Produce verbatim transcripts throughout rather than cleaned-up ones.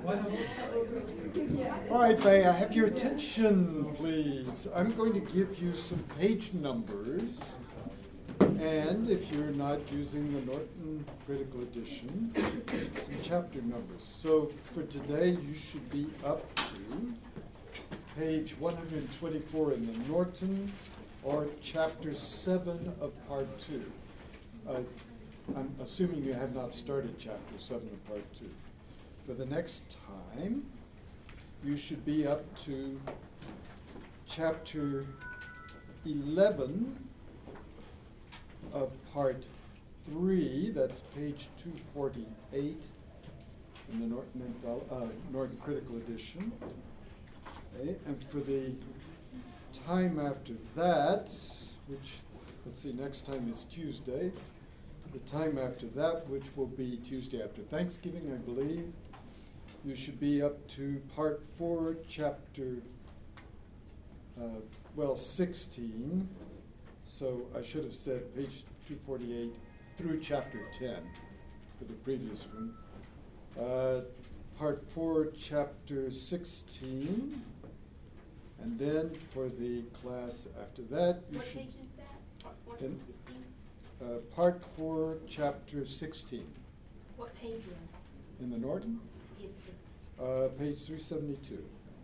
All right, may I have your attention, please? I'm going to give you some page numbers. And if you're not using the Norton Critical Edition, some chapter numbers. So for today, you should be up to page one hundred twenty-four in the Norton, or chapter seven of part two. Uh, I'm assuming you have not started chapter seven of part two. For the next time, you should be up to chapter eleven of part three. That's page two forty-eight in the Norton, uh, Norton Critical Edition. Okay. And for the time after that, which, let's see, next time is Tuesday. The time after that, which will be Tuesday after Thanksgiving, I believe, you should be up to part four, chapter, uh, well, sixteen. So I should have said page two forty-eight through chapter ten for the previous one. Uh, part four, chapter sixteen. And then for the class after that, you what should... What page is that? Part four, in, sixteen? Uh, part four, chapter sixteen. What page are you in the Norton? Yes, sir. Uh, page three seventy-two.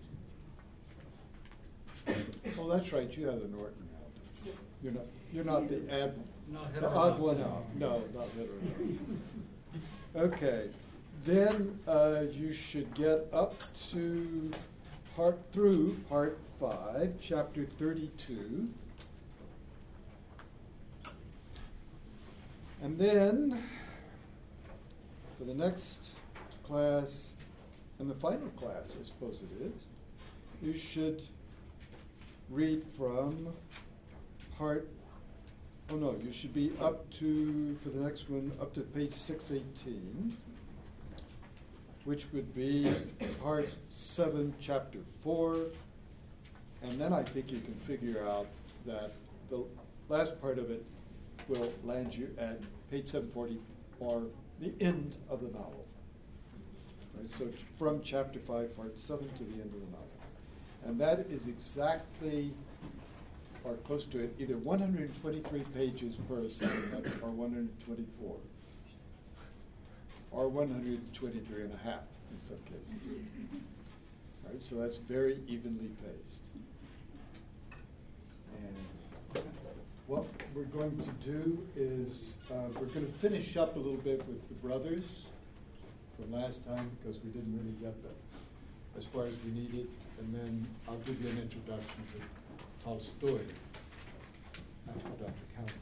Oh, that's right. You have the Norton now. Yes. You're not. You're not the ad. Not The odd one out. No, not heterodox. Okay. Then uh, you should get up to part through part five, chapter thirty-two. And then, for the next class, and the final class, I suppose it is, you should read from part, oh no, you should be up to, for the next one, up to page six eighteen, which would be part seven, chapter four, and then I think you can figure out that the last part of it will land you at page seven forty, or the end of the novel. Right, so from chapter five, part seven to the end of the novel. And that is exactly, or close to it, either one hundred twenty-three pages per assignment, or one hundred twenty-four, or one hundred twenty-three and a half in some cases. Right, so that's very evenly paced. And what we're going to do is uh, we're going to finish up a little bit with the brothers from last time, because we didn't really get them as far as we needed, and then I'll give you an introduction to Tolstoy after Doctor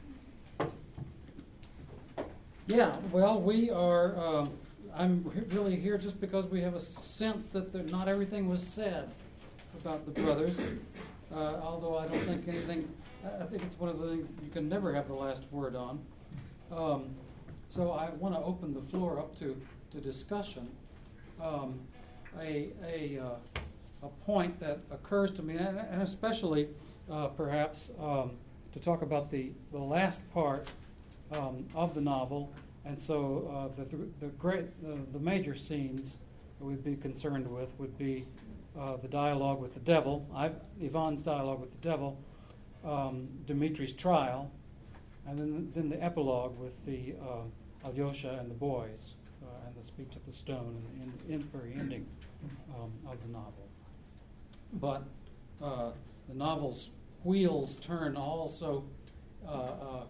Count. Yeah, well, we are, um, I'm re- really here just because we have a sense that there, not everything was said about the brothers, uh, although I don't think anything, I think it's one of the things you can never have the last word on. Um, so I want to open the floor up to, to discussion. Um, a a, uh, a point that occurs to me, and, and especially uh, perhaps um, to talk about the, the last part um, of the novel, and so uh, the, the great the, the major scenes that we'd be concerned with would be uh, the dialogue with the devil, I've, Ivan's dialogue with the devil, um, Dimitri's trial, and then then the epilogue with the uh, Alyosha and the boys, uh, and the speech at the stone, and the in, in very ending um, of the novel. But uh, the novel's wheels turn also uh, uh,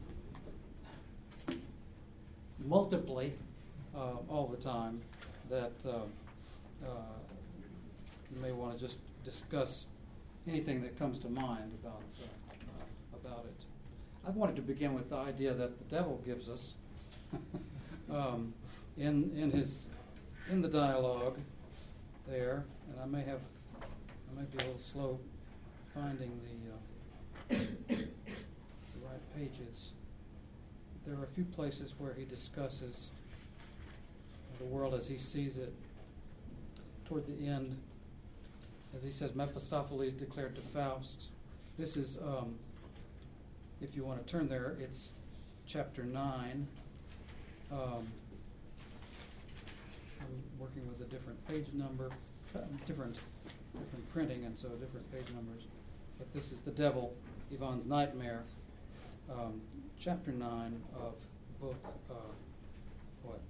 multiply uh, all the time, that uh, uh, you may want to just discuss anything that comes to mind about uh, uh, about it. I wanted to begin with the idea that the devil gives us um, in in his in the dialogue there, and I may have I may be a little slow finding the, uh, the right pages. There are a few places where he discusses the world as he sees it. Toward the end, as he says, Mephistopheles declared to Faust. This is, um, if you want to turn there, it's chapter nine. Um, I'm working with a different page number, uh, different, different printing, and so different page numbers. But this is The Devil, Yvonne's Nightmare, um, chapter nine of book, uh, what?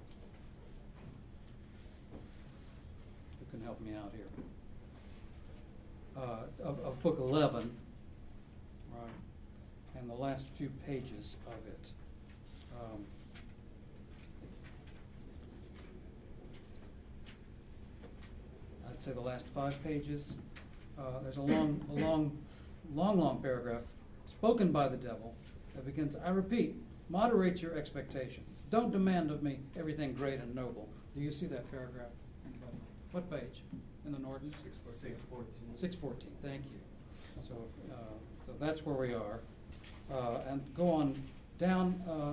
Who can help me out here? Uh, of, of book eleven, right, and the last few pages of it. Um, I'd say the last five pages. Uh, there's a long, a long, long, long paragraph spoken by the devil that begins, I repeat, moderate your expectations. Don't demand of me everything great and noble. Do you see that paragraph? Anybody? What page in the Norton? six fourteen. six fourteen, thank you. So, uh, so that's where we are. Uh, and go on down, uh,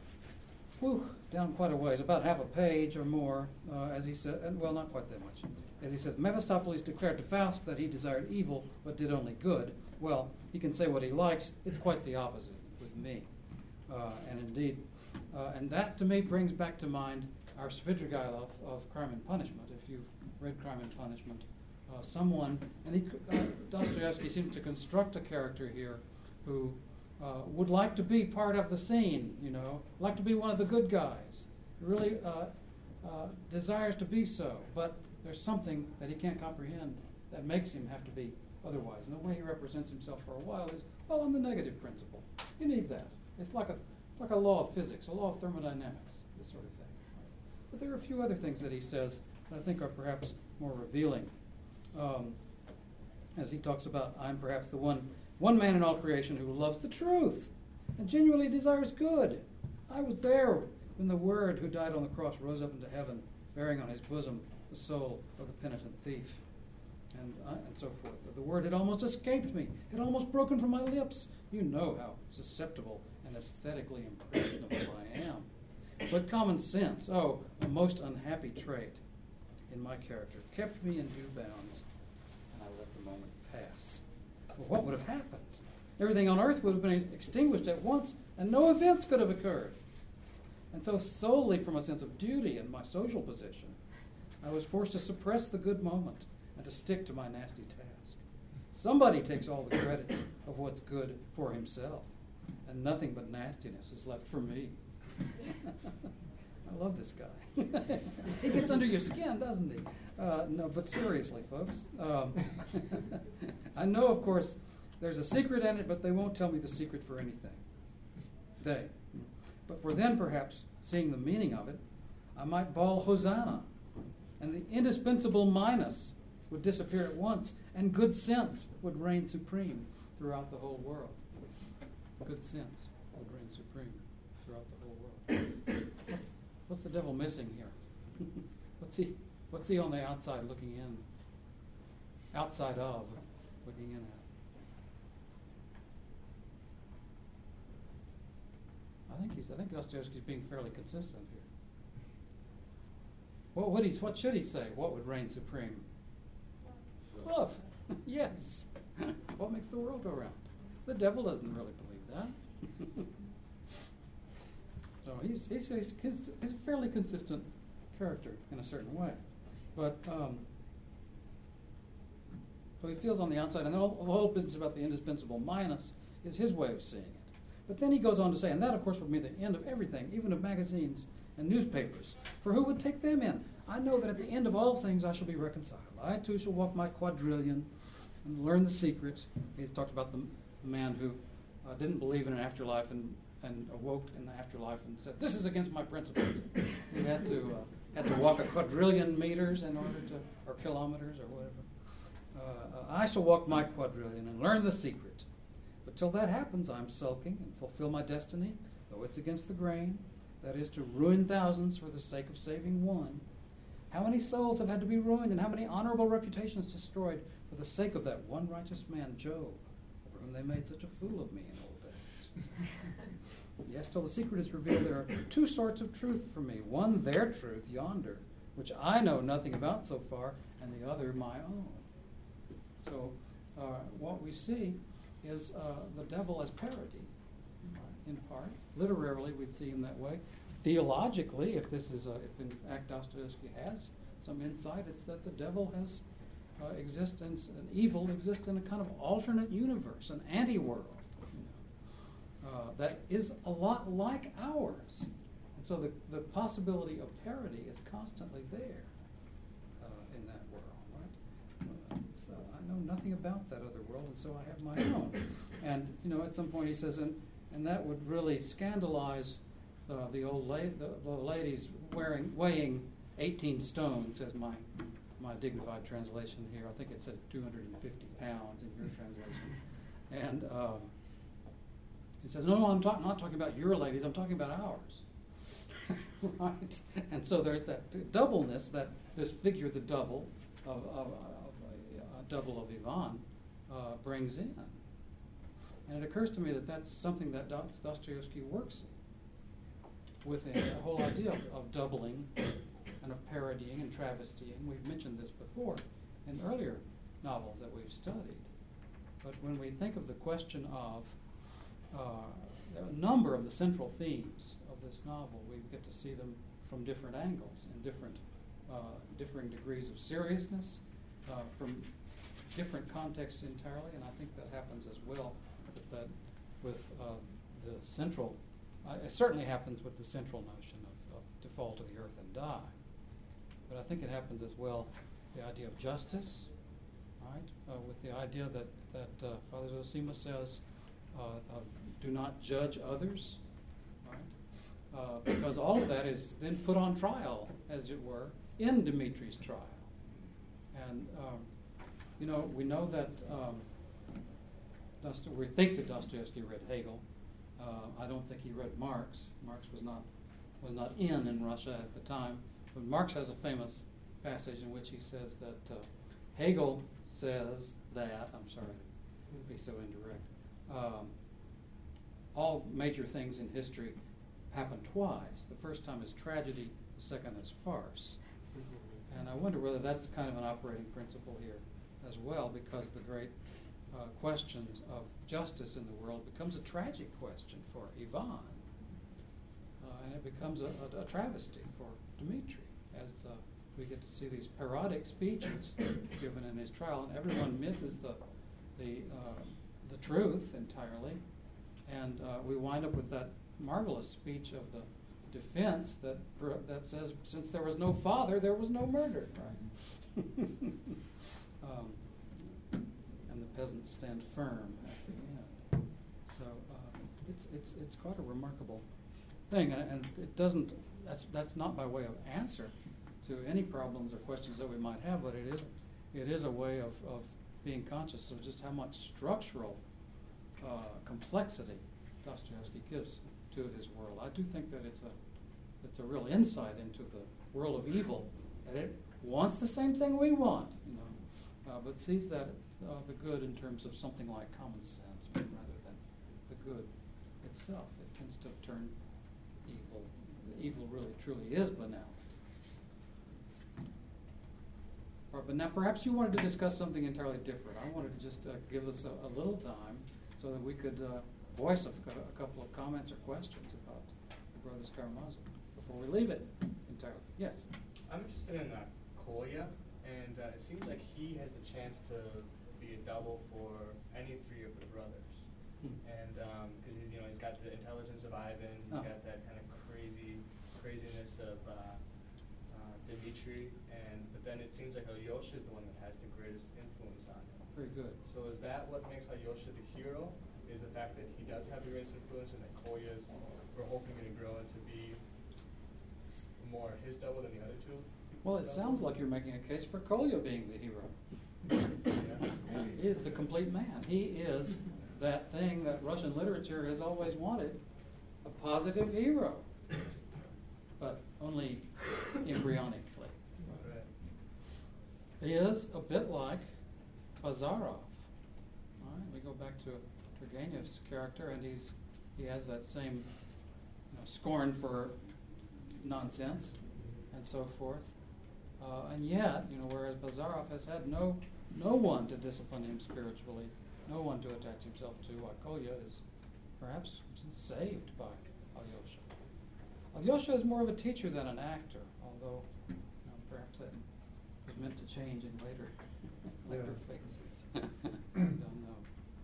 whew, down quite a ways, about half a page or more, uh, as he said, and well, not quite that much. As he says, Mephistopheles declared to Faust that he desired evil but did only good. Well, he can say what he likes. It's quite the opposite with me. Uh, and indeed, uh, and that to me brings back to mind our Svidrigailov of Crime and Punishment. If you've read Crime and Punishment, uh, someone, and he, uh, Dostoevsky seems to construct a character here who uh, would like to be part of the scene, you know, like to be one of the good guys, really uh, uh, desires to be so, but there's something that he can't comprehend that makes him have to be otherwise. And the way he represents himself for a while is, well, on the negative principle. You need that. It's like a, like a law of physics, a law of thermodynamics, this sort of thing. But there are a few other things that he says that I think are perhaps more revealing. Um, as he talks about, I'm perhaps the one, one man in all creation who loves the truth and genuinely desires good. I was there when the Word who died on the cross rose up into heaven, bearing on his bosom the soul of the penitent thief, and, uh, and so forth. The word had almost escaped me, had almost broken from my lips. You know how susceptible and aesthetically impressionable I am. But common sense, oh, a most unhappy trait in my character, kept me in due bounds, and I let the moment pass. Well, what would have happened? Everything on earth would have been extinguished at once, and no events could have occurred. And so solely from a sense of duty and my social position, I was forced to suppress the good moment and to stick to my nasty task. Somebody takes all the credit of what's good for himself, and nothing but nastiness is left for me. I love this guy. He gets under your skin, doesn't he? Uh, no, but seriously, folks. Um, I know, of course, there's a secret in it, but they won't tell me the secret for anything. They. But for then, perhaps, seeing the meaning of it, I might bawl Hosanna, and the indispensable minus would disappear at once, and good sense would reign supreme throughout the whole world. Good sense would reign supreme throughout the whole world. What's, what's the devil missing here? what's he What's he on the outside looking in? Outside of looking in at? I think he's. I think Dostoevsky's being fairly consistent here. What would he? What should he say? What would reign supreme? Love. Yes. What makes the world go round? The devil doesn't really believe that. So he's he's, he's he's he's a fairly consistent character in a certain way, but um, so he feels on the outside, and the whole, the whole business about the indispensable minus is his way of seeing it. But then he goes on to say, and that, of course, would be the end of everything, even of magazines and newspapers. For who would take them in? I know that at the end of all things I shall be reconciled. I, too, shall walk my quadrillion and learn the secret. He's talked about the, the man who uh, didn't believe in an afterlife and, and awoke in the afterlife and said, this is against my principles. He had to, uh, had to walk a quadrillion meters in order to, or kilometers or whatever. Uh, uh, I shall walk my quadrillion and learn the secret. But till that happens, I'm sulking and fulfill my destiny, though it's against the grain, that is, to ruin thousands for the sake of saving one. How many souls have had to be ruined, and how many honorable reputations destroyed for the sake of that one righteous man, Job, over whom they made such a fool of me in old days. Yes, till the secret is revealed, there are two sorts of truth for me. One, their truth, yonder, which I know nothing about so far, and the other, my own. So uh, what we see is uh, the devil as parody, in part. Literarily, we'd see him that way. theologically, if this is a, if in fact Dostoevsky has some insight, it's that the devil has uh, existence, and evil exists in a kind of alternate universe, an anti-world, you know, uh, that is a lot like ours. And so the, the possibility of parody is constantly there uh, in that world, right? Uh, so I know nothing about that other world, and so I have my own. And, you know, at some point he says, and, and that would really scandalize uh, the old la- the, the ladies wearing, weighing eighteen stone, says my my dignified translation here. I think it says two hundred fifty pounds in your translation. And um, he says, no, no, I'm talk- not talking about your ladies, I'm talking about ours. Right? And so there's that d- doubleness, that this figure, the double of, of, of a, a double of Ivan, uh, brings in. And it occurs to me that that's something that Dostoevsky works with, the whole idea of, of doubling and of parodying and travestying. We've mentioned this before in earlier novels that we've studied. But when we think of the question of uh, a number of the central themes of this novel, we get to see them from different angles and different, uh, differing degrees of seriousness, uh, from different contexts entirely, and I think that happens as well with, that, with uh, the central, uh, it certainly happens with the central notion of, of to fall to the earth and die. But I think it happens as well, the idea of justice, right? Uh, with the idea that, that uh, Father Zosima says, uh, uh, do not judge others, right? Uh, because all of that is then put on trial, as it were, in Dmitri's trial. And, um, you know, we know that, um, Dosto- we think that Dostoevsky read Hegel. Uh, I don't think he read Marx. Marx was not, was not in in Russia at the time. But Marx has a famous passage in which he says that uh, Hegel says that, I'm sorry to be so indirect, um, all major things in history happen twice. The first time is tragedy, the second is farce. And I wonder whether that's kind of an operating principle here as well, because the great uh, questions of justice in the world becomes a tragic question for Ivan. Uh, and it becomes a, a, a travesty for Dmitri, as uh, we get to see these parodic speeches given in his trial, and everyone misses the the uh, the truth entirely, and uh, we wind up with that marvelous speech of the defense that that says, since there was no father, there was no murder, right? um, and the peasants stand firm at the end. So uh, it's it's it's quite a remarkable thing, and, and it doesn't. That's that's not by way of answer to any problems or questions that we might have, but it is it is a way of, of being conscious of just how much structural uh, complexity Dostoevsky gives to his world. I do think that it's a it's a real insight into the world of evil, and it wants the same thing we want, you know, uh, but sees that uh, the good in terms of something like common sense rather than the good itself. It tends to turn evil. The evil really truly is banal. Or, but now perhaps you wanted to discuss something entirely different. I wanted to just uh, give us a, a little time so that we could uh, voice a, a couple of comments or questions about the Brothers Karamazov before we leave it entirely. Yes? I'm interested in uh, Kolya, and uh, it seems like he has the chance to be a double for any three of the brothers. Hmm. And because um, you know, he's got the intelligence of Ivan, he's Oh. got that kind of crazy craziness of uh, uh, Dmitri, and but then it seems like Alyosha is the one that has the greatest influence on him. Very good. So is that what makes Alyosha the hero? Is the fact that he does have the greatest influence, and that Kolya is, we're hoping going to grow into be s- more his double than the other two? Well, it sounds like you're making a case for Kolya being the hero. Yeah. He is the complete man. He is that thing that Russian literature has always wanted, a positive hero, but only embryonically. Right. He is a bit like Bazarov. All right, we go back to Turgenev's character, and he's he has that same, you know, scorn for nonsense and so forth. Uh, and yet, you know, whereas Bazarov has had no no one to discipline him spiritually, no one to attach himself to, Kolya is perhaps saved by Alyosha. Alyosha is more of a teacher than an actor, although you know, perhaps that was meant to change in later, later Yeah. phases. Don't know.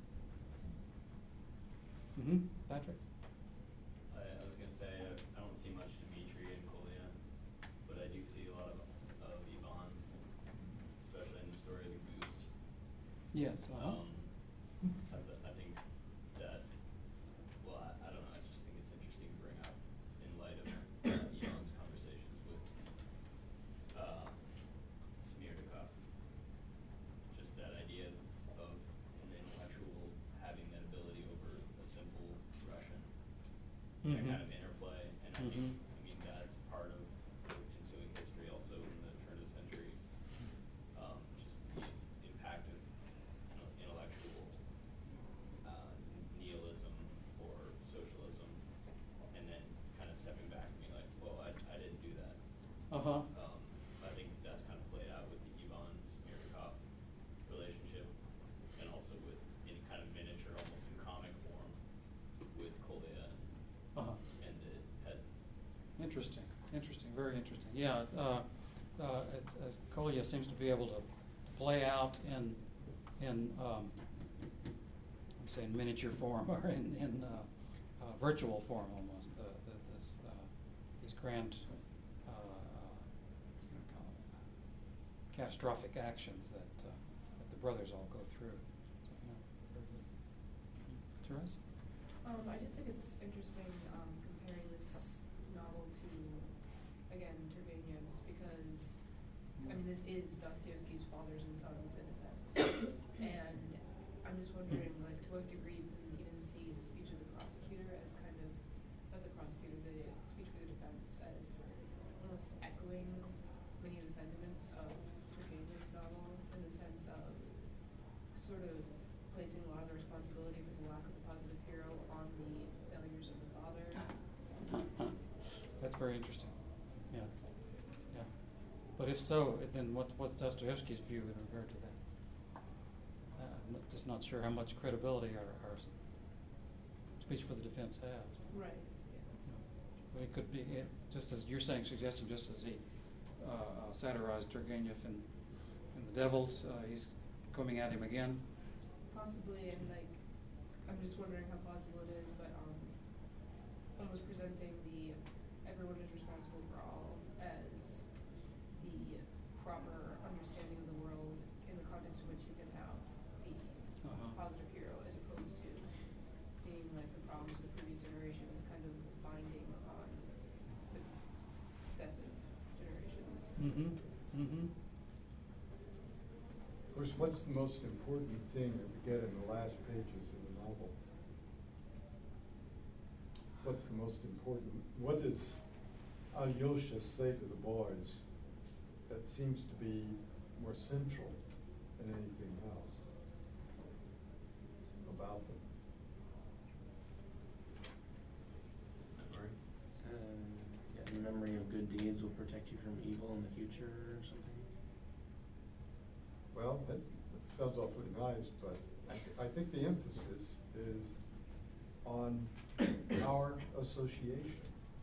Mm-hmm, Patrick? I, I was gonna say, I, I don't see much Dimitri and Kolya, but I do see a lot of, of Ivan, especially in the story of the goose. Yes, uh-huh. Um, I, th- I think that, well, I, I don't know, I just think it's interesting to bring up in light of uh, Ivan's conversations with uh, Smirnikov. Just that idea of an intellectual having that ability over a simple Russian. That Mhm. kind of interplay, and I Mhm. think, I mean, that's part of the ensuing history also in the turn of the century. Um, just the impact of you know, intellectual uh, nihilism or socialism, and then kind of stepping back and being like, well, I, I didn't do that. Uh-huh. Um, I think that's kind of played out with the Ivan Smirnikov relationship, and also with in kind of miniature, almost in comic form, with Kolya and, Uh-huh. and the peasant. Interesting, interesting, very interesting. Yeah, uh, uh, it's, uh, Kolya seems to be able to play out in, in, um, I'm saying miniature form or in, in, uh, uh, virtual form almost, the, the, this, uh, these grand, uh, uh, what do you call it, uh, catastrophic actions that, uh, that the brothers all go through. So, yeah, very good. Therese? Um, I just think it's interesting, um, comparing this novel to, again, Turgenev's, because, I mean, this is Dostoevsky's Fathers and Sons in a sense. And I'm just wondering, like, to what degree you can even see the speech of the prosecutor as kind of, not the prosecutor, the speech for the defense as almost echoing many of the sentiments of Turgenev's novel, in the sense of sort of placing a lot of the responsibility for the lack of a positive hero on the failures of the father. That's very interesting. Yeah, yeah. But if so, then what, what's Dostoevsky's view in regard to that? Uh, I'm not- just not sure how much credibility our, our s- speech for the defense has. Right. Yeah. But it could be, it, just as you're saying, suggesting just as he uh, uh, satirized Turgenev in, in The Devils, uh, he's coming at him again. Possibly, and like, I'm just wondering how possible it is, but um, almost presenting the everyone is responsible for all as the proper understanding of the world in the context in which you can have the Uh-huh. positive hero, as opposed to seeing like the problems of the previous generation as kind of binding on the successive generations. Mm-hmm, mm-hmm. Of course, what's the most important thing that we get in the last pages of the novel? What's the most important? What does Alyosha say to the boys that seems to be more central than anything else about them? Memory. Uh, yeah, the memory of good deeds will protect you from evil in the future or something. Well, that sounds awfully nice, but I, th- I think the emphasis is on our association.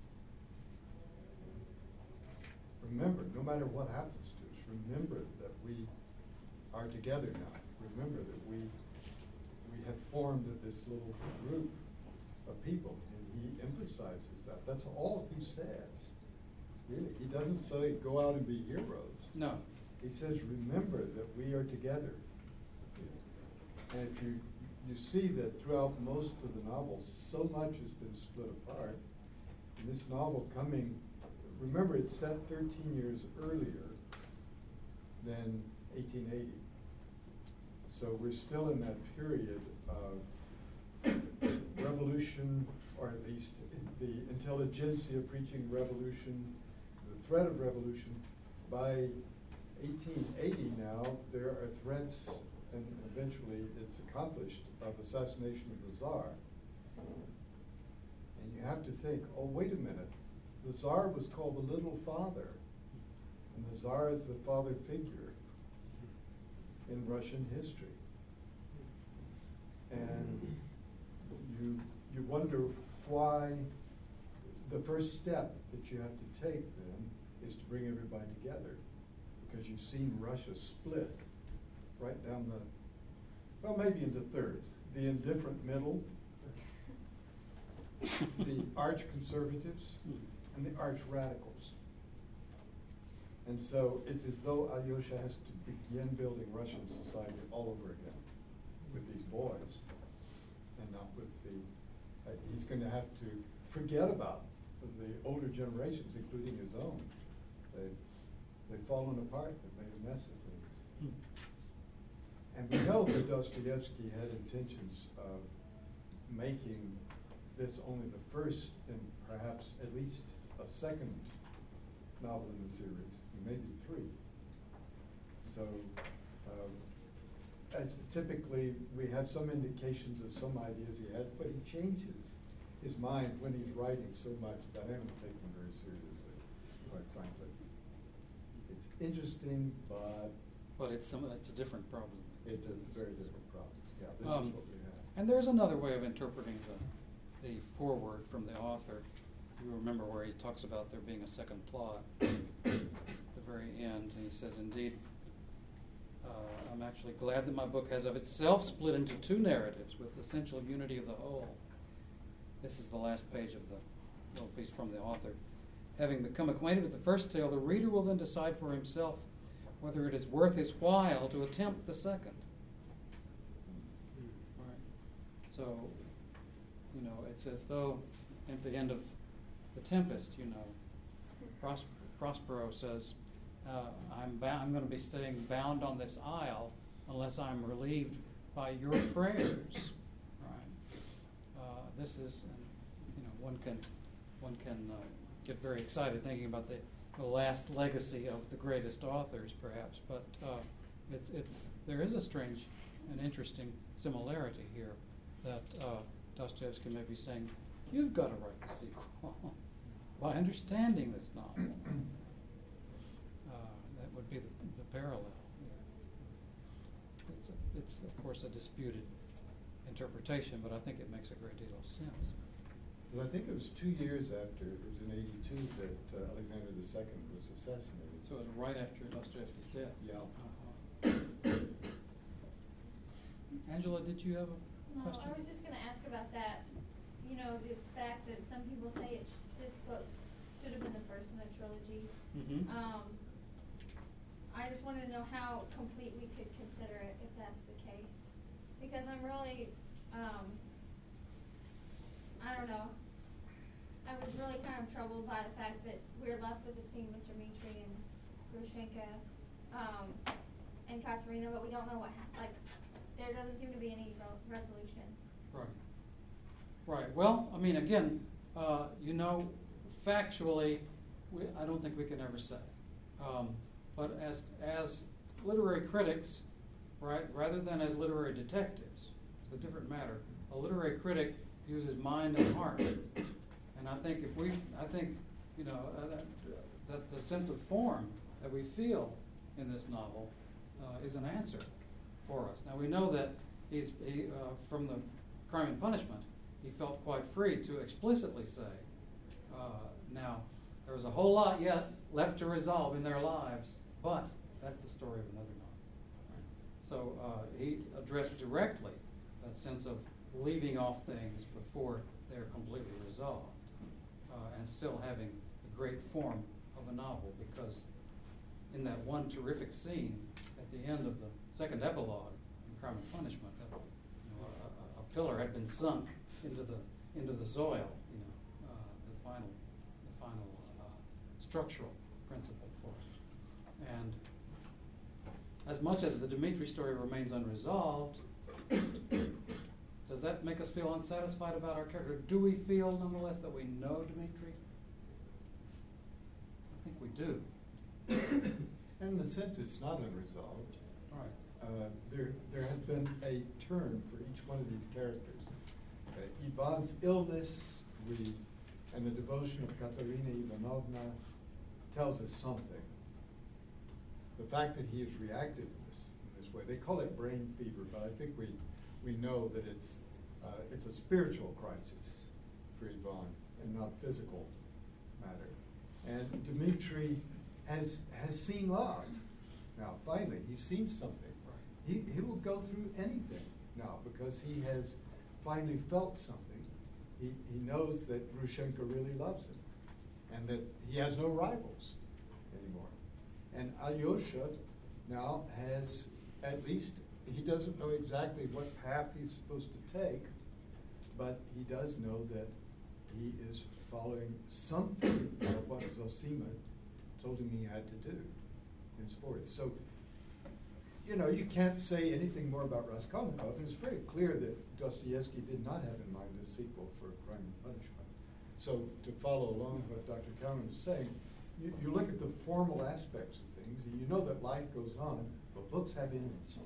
Remember, no matter what happens to us, remember that we are together now. Remember that we we have formed this little group of people, and he emphasizes that. That's all he says. Really, he doesn't say go out and be heroes. No. He says, remember that we are together. And if you, you see that throughout most of the novels, so much has been split apart. And this novel coming, remember it's set thirteen years earlier than eighteen eighty. So we're still in that period of revolution, or at least the intelligentsia preaching revolution, the threat of revolution. By eighteen eighty now, there are threats, and eventually it's accomplished, of assassination of the Tsar. And you have to think, oh, wait a minute, the Tsar was called the Little Father, and the Tsar is the father figure in Russian history. And you, you wonder why the first step that you have to take then is to bring everybody together, because you've seen Russia split right down the, well, maybe into thirds. The indifferent middle, the arch conservatives, and the arch radicals. And so it's as though Alyosha has to begin building Russian society all over again with these boys, and not with the, uh, he's going to have to forget about the older generations, including his own. They've, they've fallen apart, they've made a mess of things. And we know that Dostoevsky had intentions of making this only the first and perhaps at least a second novel in the series, and maybe three. So um, as typically we have some indications of some ideas he had, but he changes his mind when he's writing so much that I don't take him very seriously, quite frankly. It's interesting, but But it's some, it's a different problem. it's a very different problem. Yeah, this Um, is what we have. And there's another way of interpreting the, the foreword from the author. You remember where he talks about there being a second plot at the very end, and he says, indeed, uh, I'm actually glad that my book has of itself split into two narratives with essential unity of the whole. This is the last page of the little piece from the author. Having become acquainted with the first tale, the reader will then decide for himself whether it is worth his while to attempt the second. Right. So, you know, it's as though at the end of The Tempest, you know, Pros- Prospero says, uh, I'm, bound, I'm going to be staying bound on this isle unless I'm relieved by your prayers. Right. Uh, this is, you know, one can, one can uh, get very excited thinking about the, the last legacy of the greatest authors, perhaps. But uh, it's, it's, there is a strange and interesting similarity here that uh, Dostoevsky may be saying, you've got to write the sequel by understanding this novel. Uh, that would be the, the parallel here. It's, a, it's, of course, a disputed interpretation, but I think it makes a great deal of sense. Well, I think it was two years after, it was in eighty-two, that uh, Alexander the Second was assassinated. So it was right after Dostoevsky's death. Yeah. Uh-huh. Angela, did you have a No, question? I was just gonna ask about that, you know, the fact that some people say it's, this book should have been the first in the trilogy. Mm-hmm. Um, I just wanted to know how complete we could consider it if that's the case. Because I'm really, um, I don't know, I was really kind of troubled by the fact that we're left with the scene with Dmitri and Grushenka, um, and Katerina, but we don't know what, hap- like, there doesn't seem to be any re- resolution. Right. Right. Well, I mean, again, uh, you know, factually, we, I don't think we can ever say. Um, but as as literary critics, right, rather than as literary detectives, it's a different matter. A literary critic uses mind and heart, and I think if we, I think, you know, uh, that, that the sense of form that we feel in this novel uh, is an answer for us. Now we know that he's he, uh, from the Crime and Punishment, he felt quite free to explicitly say, uh, now there was a whole lot yet left to resolve in their lives, but that's the story of another novel. So uh, he addressed directly that sense of leaving off things before they're completely resolved, uh, and still having the great form of a novel, because in that one terrific scene at the end of the second epilogue in Crime and Punishment, that, you know, a, a, a pillar had been sunk into the into the soil. You know, uh, the final the final uh, structural principle for it. And as much as the Dmitri story remains unresolved, does that make us feel unsatisfied about our character? Do we feel, nonetheless, that we know Dmitri? I think we do. And in a sense, it's not unresolved. Right. Uh, there, there has been a turn for each one of these characters. Uh, Ivan's illness, we, and the devotion of Katerina Ivanovna tells us something. The fact that he has reacted in this, in this way, they call it brain fever, but I think we, we know that it's, uh, it's a spiritual crisis for Ivan. and not physical matter. And Dmitri has has seen love. Now, finally, he's seen something. He he will go through anything now because he has finally felt something. He he knows that Grushenka really loves him, and that he has no rivals anymore. And Alyosha now has, at least, he doesn't know exactly what path he's supposed to take, but he does know that he is following something of what Zosima told him he had to do, henceforth. So, you know, you can't say anything more about Raskolnikov, and it's very clear that Dostoevsky did not have in mind a sequel for Crime and Punishment. So, to follow along what Doctor Cowan is saying, you, you look at the formal aspects of things, and you know that life goes on, but books have ends.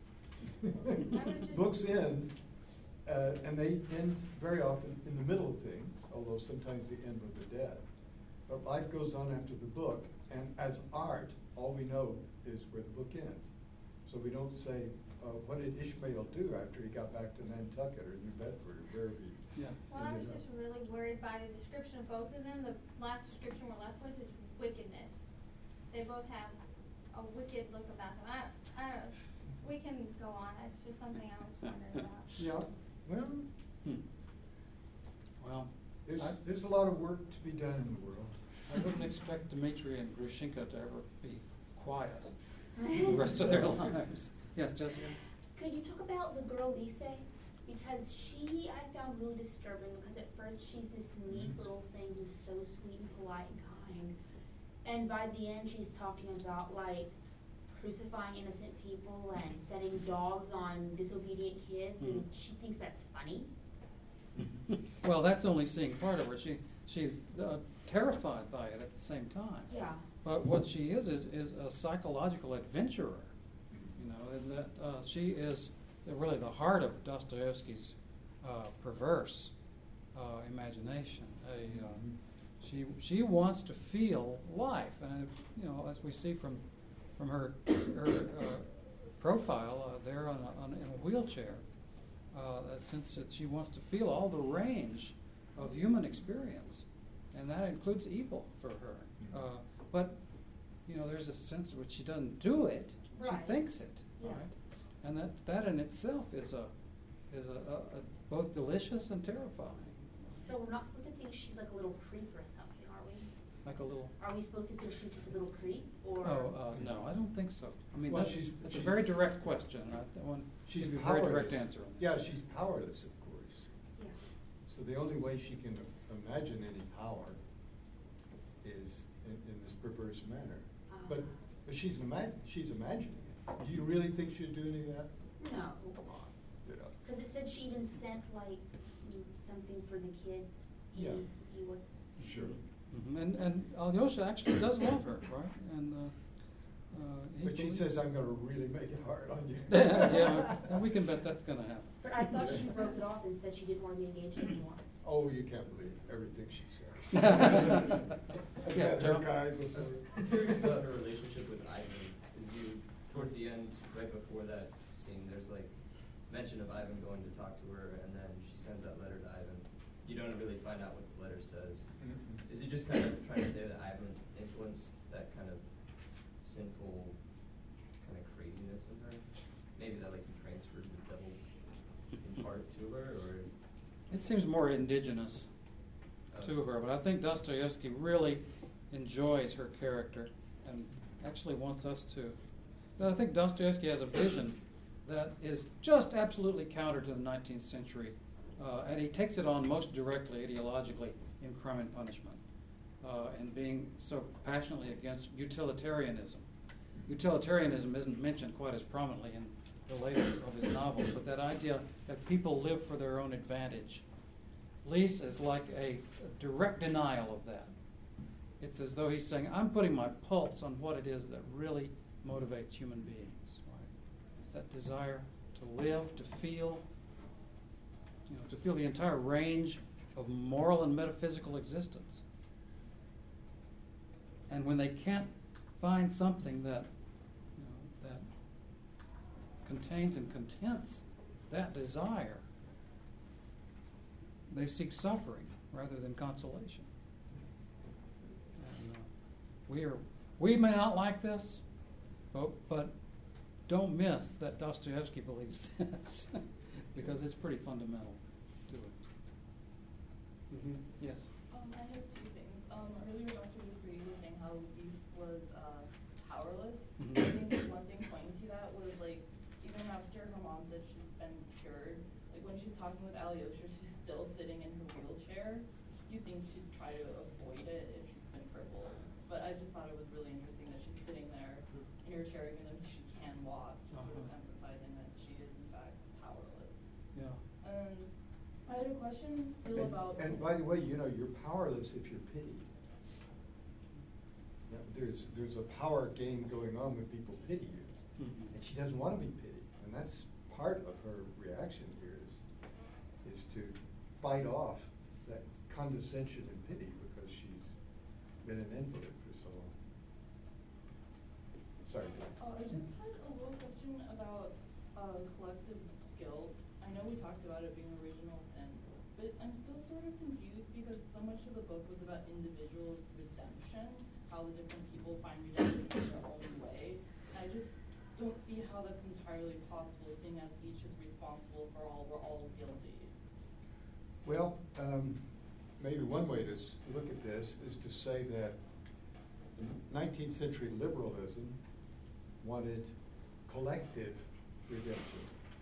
Books end, uh, and they end very often in the middle of things, although sometimes they end with the dead. But life goes on after the book, and as art, all we know is where the book ends. So we don't say, uh, what did Ishmael do after he got back to Nantucket or New Bedford or wherever he Yeah. Well, I was just really worried by the description of both of them. The last description we're left with is wickedness. They both have a wicked look about them. I, I don't know. We can go on. It's just something I was wondering about. Yeah, well, Hmm. Well, there's, I- there's a lot of work to be done in the world. I wouldn't expect Dmitri and Grushenka to ever be quiet the rest of their lives. Yes, Jessica? Could you talk about the girl Lise? Because she I found really disturbing because at first she's this neat little thing who's so sweet and polite and kind. And by the end she's talking about like crucifying innocent people and setting dogs on disobedient kids and Mhm. she thinks that's funny. Well, that's only seeing part of her. She she's uh, terrified by it at the same time. Yeah. But what she is is is a psychological adventurer, you know, and that uh, she is the, really the heart of Dostoevsky's uh, perverse uh, imagination. A, uh, she she wants to feel life, and you know, as we see from from her her uh, profile uh, there on, a, on in a wheelchair, uh, since it, she wants to feel all the range of human experience, and that includes evil for her. Uh, but you know, there's a sense in which she doesn't do it; Right. she thinks it, Yeah. right? And that that in itself is a is a, a, a both delicious and terrifying, So we're not supposed to think she's like a little creep or something, are we? like a little. Are we supposed to think she's just a little creep or Oh uh, no, I don't think so. I mean, Well, that's, she's- that's a she's- very direct question. I th- one She's give you a powerless. very direct answer on that. Yeah, she's powerless, of course. yeah. So the only way she can imagine any power is in, in this perverse manner. Uh, But, but she's imag- she's imagining it. Do you really think she'd do any of that? No. Yeah. Because it said she even sent like mm, something for the kid. E- Yeah. Ewa. Sure. Mhm. And and Alyosha actually does love her, right? And uh, uh, he But she believes- says, I'm gonna really make it hard on you. yeah, and we can bet that's going to happen. But I thought she broke it off and said she didn't want to be engaged anymore. Oh, you can't believe everything she says. I've Yes, had her Joe? guide I was before. curious about her relationship with Ivan, because you, towards the end, right before that scene, there's like mention of Ivan going to talk to her, and then she sends that letter to Ivan. You don't really find out what the letter says. Mhm. Is he just kind of trying to say that Ivan influenced that kind of sinful kind of craziness in her? Maybe that like he transferred the devil in part to her, or? It seems more indigenous to her, but I think Dostoevsky really enjoys her character and actually wants us to. I think Dostoevsky has a vision that is just absolutely counter to the nineteenth century, uh, and he takes it on most directly ideologically in Crime and Punishment, uh, and being so passionately against utilitarianism. Utilitarianism isn't mentioned quite as prominently in the later of his novels, but that idea that people live for their own advantage. Lise is like a direct denial of that. It's as though he's saying, I'm putting my pulse on what it is that really motivates human beings. Right? It's that desire to live, to feel, you know, to feel the entire range of moral and metaphysical existence. And when they can't find something that, you know, that contains and contents that desire, they seek suffering rather than consolation. And, uh, we are, we may not like this, but, but don't miss that Dostoevsky believes this, because it's pretty fundamental to it. Mhm. Yes? Um, I have two things. Um, earlier, Doctor Dupree was saying how Beast was uh, powerless. Mhm. I think one thing pointing to that was like, even after her mom said she's been cured, like when she's talking with Alyosha, she's still sitting in her wheelchair. You think she'd try to avoid it if she's been crippled. But I just thought it was really interesting that she's sitting there in her chair, even though she can walk, just sort of Uh-huh. emphasizing that she is in fact powerless. Yeah. And I had a question still And, about. and by the way, you know, you're powerless if you're pitied. You know, there's, there's a power game going on when people pity you. Mhm. And she doesn't want to be pitied. And that's part of her reaction here is, is to fight off that condescension and pity because she's been an invalid for so long. Sorry. Oh, I just had a little question about uh, collective guilt. I know we talked about it being original sin, but I'm still sort of confused because so much of the book was about individual redemption, how the different people find redemption in their own way. I just don't see how that's entirely possible, seeing as each is responsible for all, we're all guilty. Well, um, maybe one way to s- look at this is to say that nineteenth century liberalism wanted collective redemption.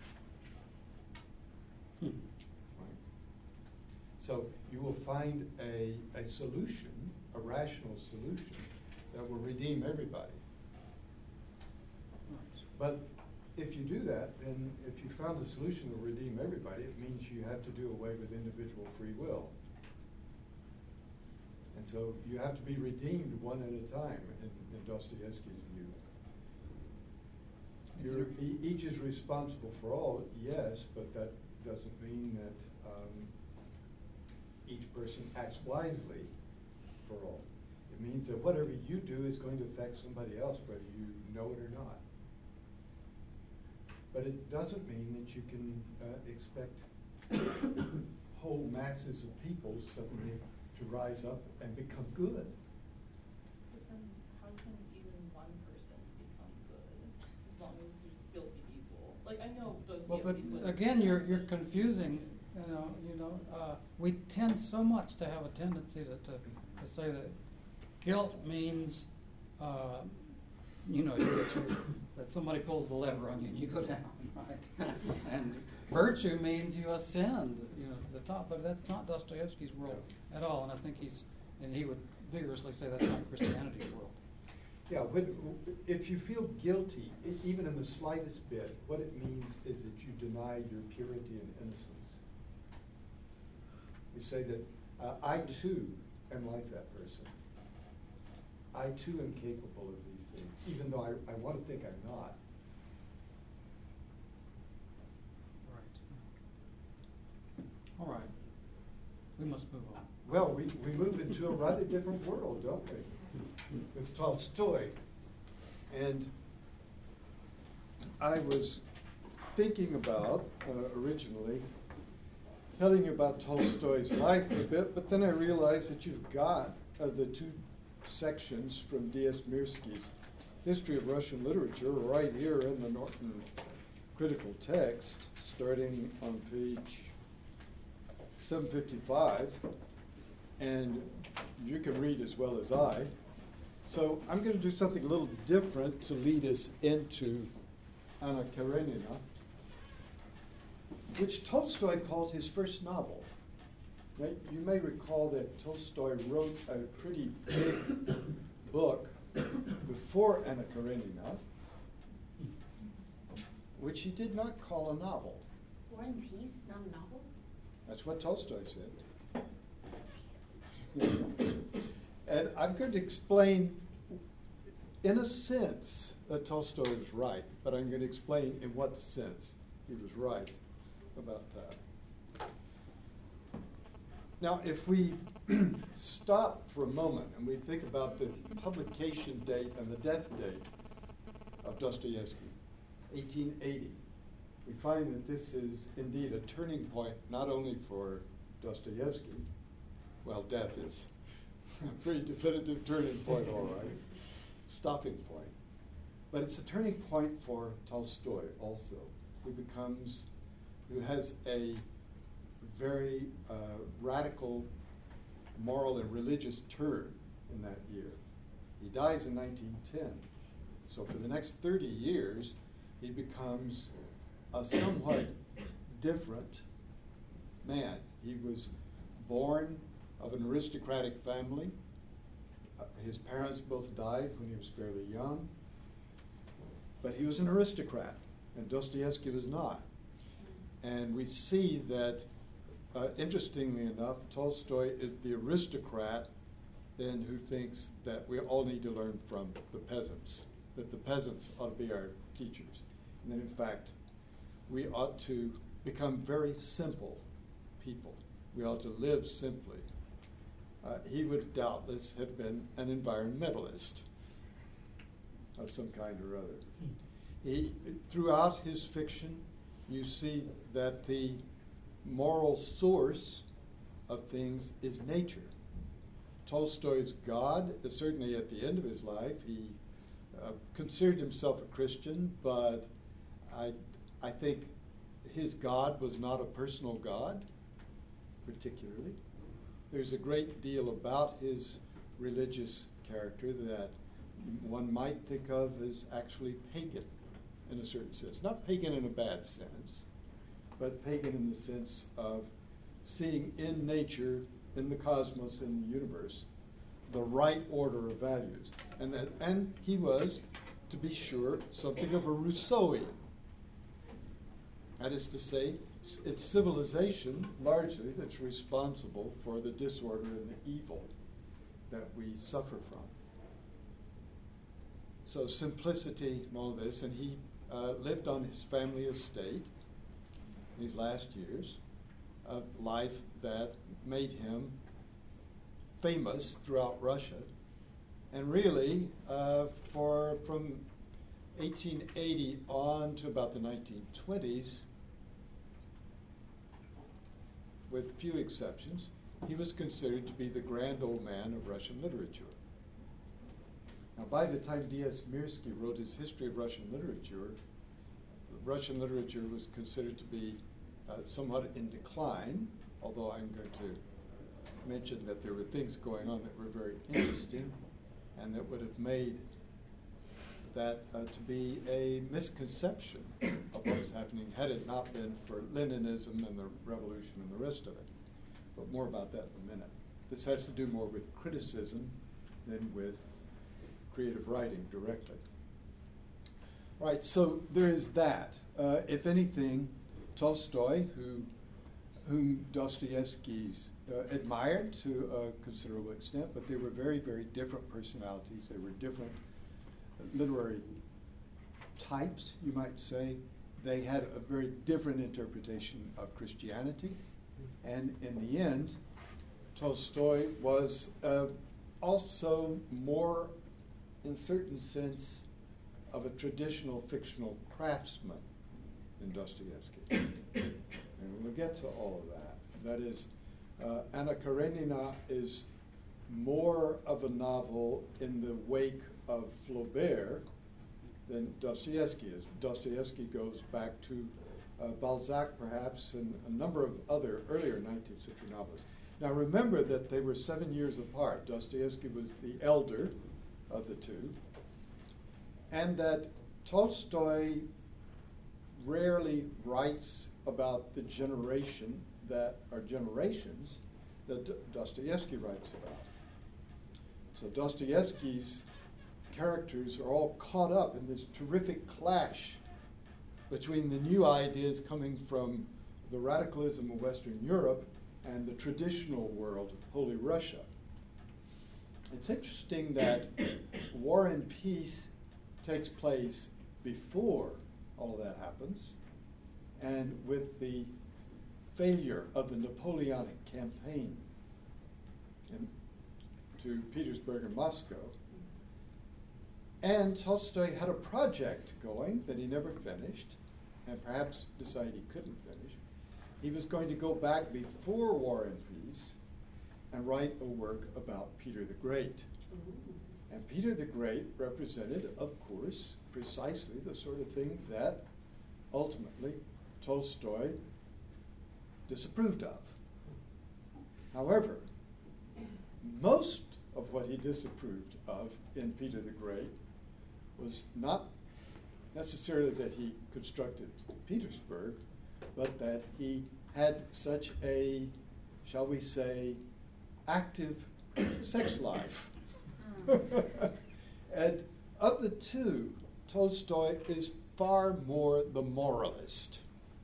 Hmm. Right? So you will find a, a solution, a rational solution, that will redeem everybody. But if you do that, then if you found a solution that will redeem everybody, it means you have to do away with individual free will. And so you have to be redeemed one at a time in, in Dostoevsky's view. You're, e- each is responsible for all, yes, but that doesn't mean that um, each person acts wisely for all. It means that whatever you do is going to affect somebody else, whether you know it or not. But it doesn't mean that you can uh, expect whole masses of people suddenly to rise up and become good. But then how can even one person become good as long as there's guilty people? Like I know Well, but Dostoevsky would- again, you're, you're confusing, you know, you know, uh, we tend so much to have a tendency to, to, to say that guilt means, uh, you know, you get your, that somebody pulls the lever on you and you go down, right? And virtue means you ascend, you know, to the top, but that's not Dostoevsky's world at all, and I think he's, and he would vigorously say that's not Christianity's world. Yeah, when, if you feel guilty, e- even in the slightest bit, what it means is that you deny your purity and innocence. You say that, uh, I too am like that person. I too am capable of these things, even though I, I want to think I'm not. Right. All right. We must move on. Well, we, we move into a rather different world, don't we? With Tolstoy. And I was thinking about, uh, originally, telling you about Tolstoy's life a bit, but then I realized that you've got uh, the two sections from D S Mirsky's History of Russian Literature right here in the Norton Critical Text, starting on page seven fifty-five, and you can read as well as I. So I'm going to do something a little different to lead us into Anna Karenina, which Tolstoy called his first novel. Now, you may recall that Tolstoy wrote a pretty big book before Anna Karenina, which he did not call a novel. War and Peace is not a novel? That's what Tolstoy said. And I'm going to explain, in a sense, that Tolstoy was right, but I'm going to explain in what sense he was right about that. Now, if we stop for a moment and we think about the publication date and the death date of Dostoevsky, eighteen eighty, we find that this is indeed a turning point not only for Dostoevsky, well, death is a pretty definitive turning point, all right, stopping point. But it's a turning point for Tolstoy also, who becomes, who has a very uh, radical moral and religious turn in that year. He dies in nineteen ten. So for the next thirty years, he becomes a somewhat different man. He was born of an aristocratic family. Uh, his parents both died when he was fairly young. But he was an aristocrat, and Dostoevsky was not. And we see that, uh, interestingly enough, Tolstoy is the aristocrat then who thinks that we all need to learn from the peasants, that the peasants ought to be our teachers. And that, in fact, we ought to become very simple people. We ought to live simply. Uh, he would doubtless have been an environmentalist of some kind or other. He, throughout his fiction, you see that the moral source of things is nature. Tolstoy's God, uh, certainly at the end of his life, he uh, considered himself a Christian, but I, I think his God was not a personal God, particularly. There's a great deal about his religious character that one might think of as actually pagan in a certain sense. Not pagan in a bad sense, but pagan in the sense of seeing in nature, in the cosmos, in the universe, the right order of values. And that, and he was, to be sure, something of a Rousseauian. That is to say, it's civilization, largely, that's responsible for the disorder and the evil that we suffer from. So simplicity and all this, and he uh, lived on his family estate in his last years, a life that made him famous throughout Russia. And really, uh, for from eighteen eighty on to about the nineteen twenties, with few exceptions, he was considered to be the grand old man of Russian literature. Now, by the time D S Mirsky wrote his History of Russian Literature, Russian literature was considered to be uh, somewhat in decline, although I'm going to mention that there were things going on that were very interesting and that would have made that uh, to be a misconception of what was happening had it not been for Leninism and the revolution and the rest of it. But more about that in a minute. This has to do more with criticism than with creative writing directly. Right, so there is that. Uh, if anything, Tolstoy, who, whom Dostoevsky's uh, admired to a considerable extent, but they were very, very different personalities. They were different literary types, you might say. They had a very different interpretation of Christianity. And in the end, Tolstoy was uh, also more, in a certain sense, of a traditional fictional craftsman than Dostoevsky. And we'll get to all of that. That is, uh, Anna Karenina is more of a novel in the wake of Flaubert than Dostoevsky is. Dostoevsky goes back to uh, Balzac, perhaps, and a number of other earlier nineteenth century novelists. Now remember that they were seven years apart. Dostoevsky was the elder of the two, and that Tolstoy rarely writes about the generation that are generations that D- Dostoevsky writes about. So Dostoevsky's characters are all caught up in this terrific clash between the new ideas coming from the radicalism of Western Europe and the traditional world of Holy Russia. It's interesting that War and Peace takes place before all of that happens, and with the failure of the Napoleonic campaign in, to Petersburg and Moscow. And Tolstoy had a project going that he never finished, and perhaps decided he couldn't finish. He was going to go back before War and Peace and write a work about Peter the Great. And Peter the Great represented, of course, precisely the sort of thing that ultimately Tolstoy disapproved of. However, most of what he disapproved of in Peter the Great was not necessarily that he constructed Petersburg, but that he had such a, shall we say, active sex life. And of the two, Tolstoy is far more the moralist.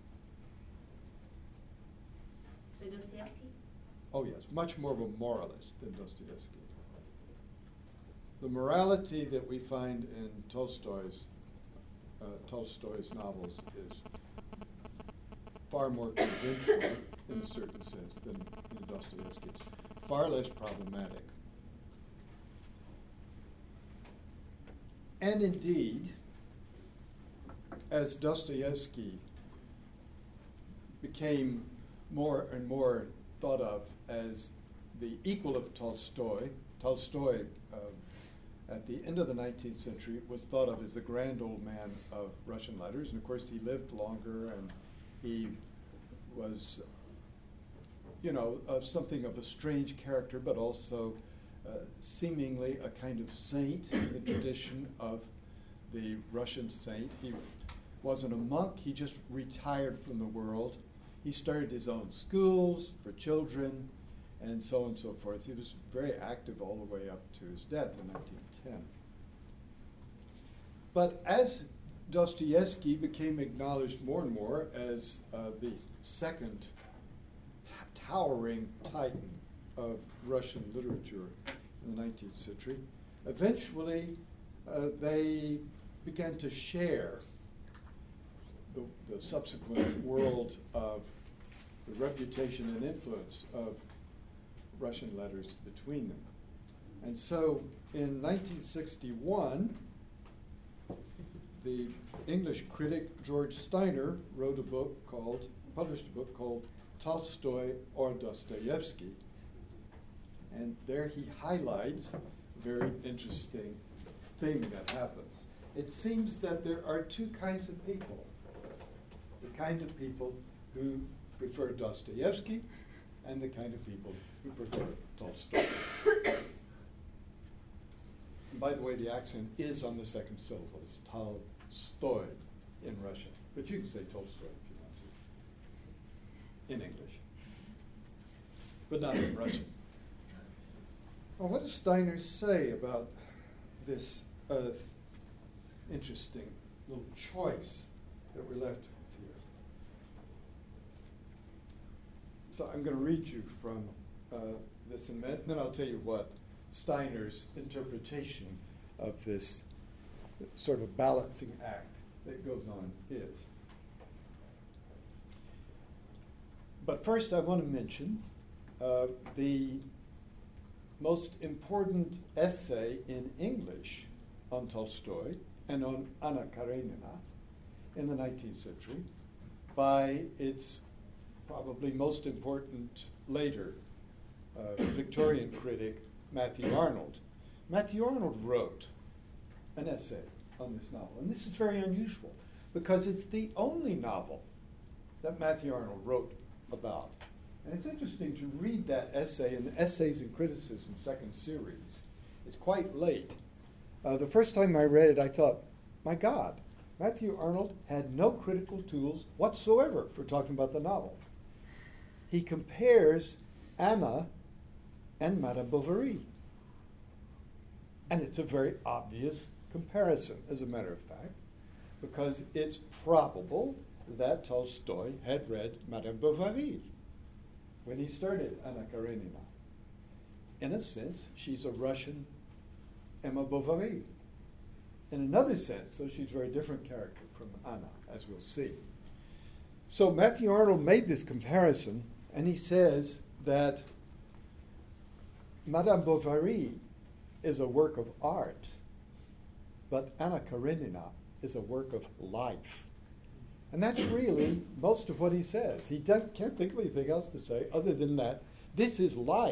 So Dostoevsky? Oh yes, much more of a moralist than Dostoevsky. The morality that we find in Tolstoy's uh, Tolstoy's novels is far more conventional in a certain sense than in Dostoevsky's. Far less problematic. And indeed, as Dostoevsky became more and more thought of as the equal of Tolstoy, Tolstoy uh, at the end of the nineteenth century was thought of as the grand old man of Russian letters. And of course, he lived longer and he was, you know, uh, something of a strange character, but also uh, seemingly a kind of saint in the tradition of the Russian saint. He wasn't a monk, he just retired from the world. He started his own schools for children and so on and so forth. He was very active all the way up to his death in nineteen ten. But as Dostoevsky became acknowledged more and more as uh, the second towering titan of Russian literature in the nineteenth century, eventually uh, they began to share the, the subsequent world of the reputation and influence of Russian letters between them. And so in nineteen sixty-one, the English critic George Steiner wrote a book called, published a book called Tolstoy or Dostoevsky. And there he highlights a very interesting thing that happens. It seems that there are two kinds of people. The kind of people who prefer Dostoevsky and the kind of people who prefer Tolstoy. And by the way, the accent is on the second syllable. It's Tolstoy in Russian. But you can say Tolstoy if you want to, in English. But not in Russian. Well, what does Steiner say about this uh, interesting little choice that we're left with here? So I'm going to read you from uh, this in a minute, and then I'll tell you what Steiner's interpretation of this sort of balancing act that goes on is. But first I want to mention uh, the most important essay in English on Tolstoy and on Anna Karenina in the nineteenth century by its probably most important later uh, Victorian critic, Matthew Arnold. Matthew Arnold wrote an essay on this novel, and this is very unusual because it's the only novel that Matthew Arnold wrote about. And it's interesting to read that essay in the Essays in Criticism second series. It's quite late. Uh, the first time I read it, I thought, my God, Matthew Arnold had no critical tools whatsoever for talking about the novel. He compares Anna and Madame Bovary. And it's a very obvious comparison, as a matter of fact, because it's probable that Tolstoy had read Madame Bovary when he started Anna Karenina. In a sense, she's a Russian Emma Bovary. In another sense, though, she's a very different character from Anna, as we'll see. So Matthew Arnold made this comparison, and he says that Madame Bovary is a work of art, but Anna Karenina is a work of life. And that's really most of what he says. He doesn't, can't think of anything else to say other than that this is life.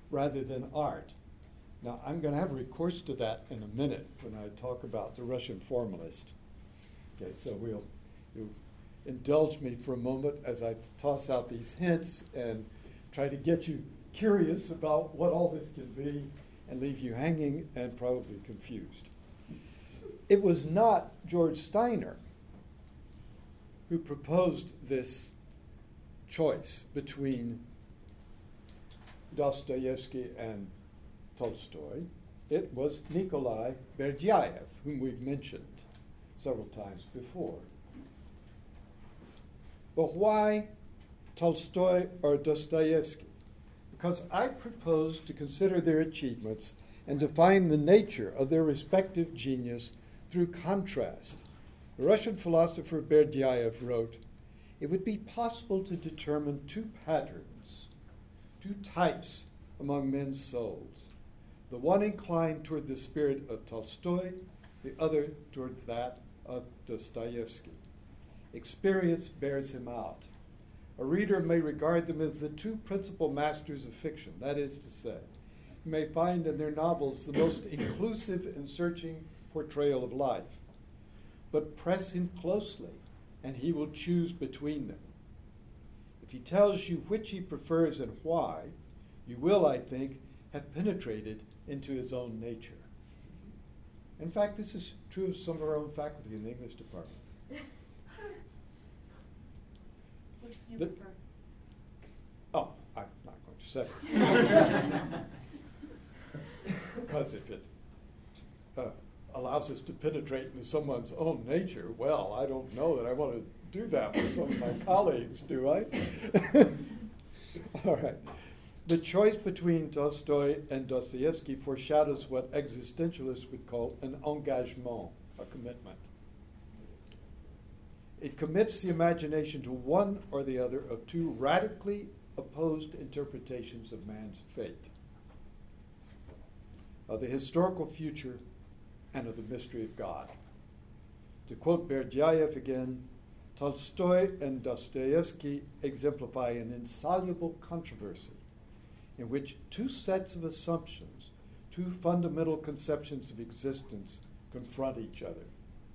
rather than art. Now, I'm going to have recourse to that in a minute when I talk about the Russian formalist. Okay, so we'll you'll indulge me for a moment as I toss out these hints and try to get you curious about what all this can be and leave you hanging and probably confused. It was not George Steiner who proposed this choice between Dostoevsky and Tolstoy. It was Nikolai Berdyaev, whom we've mentioned several times before. But why Tolstoy or Dostoevsky? Because I propose to consider their achievements and define the nature of their respective genius through contrast. The Russian philosopher Berdyaev wrote, "It would be possible to determine two patterns, two types among men's souls, the one inclined toward the spirit of Tolstoy, the other toward that of Dostoevsky. Experience bears him out. A reader may regard them as the two principal masters of fiction, that is to say, he may find in their novels the most inclusive and searching portrayal of life. But press him closely, and he will choose between them. If he tells you which he prefers and why, you will, I think, have penetrated into his own nature." In fact, this is true of some of our own faculty in the English department. Which do you The- prefer? Oh, I'm not going to say. Because if it uh, allows us to penetrate into someone's own nature, well, I don't know that I want to do that with some of my colleagues, do I? All right. The choice between Tolstoy and Dostoevsky foreshadows what existentialists would call an engagement, a commitment. It commits the imagination to one or the other of two radically opposed interpretations of man's fate, of the historical future and of the mystery of God. To quote Berdyaev again, Tolstoy and Dostoevsky exemplify an insoluble controversy in which two sets of assumptions, two fundamental conceptions of existence, confront each other.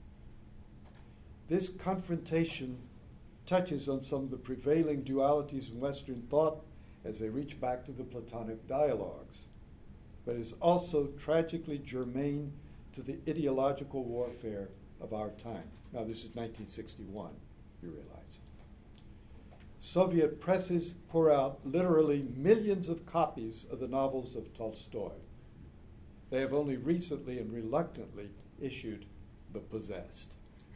This confrontation touches on some of the prevailing dualities in Western thought as they reach back to the Platonic dialogues, but is also tragically germane to the ideological warfare of our time. Now, this is nineteen sixty-one, you realize. Soviet presses pour out literally millions of copies of the novels of Tolstoy. They have only recently and reluctantly issued The Possessed.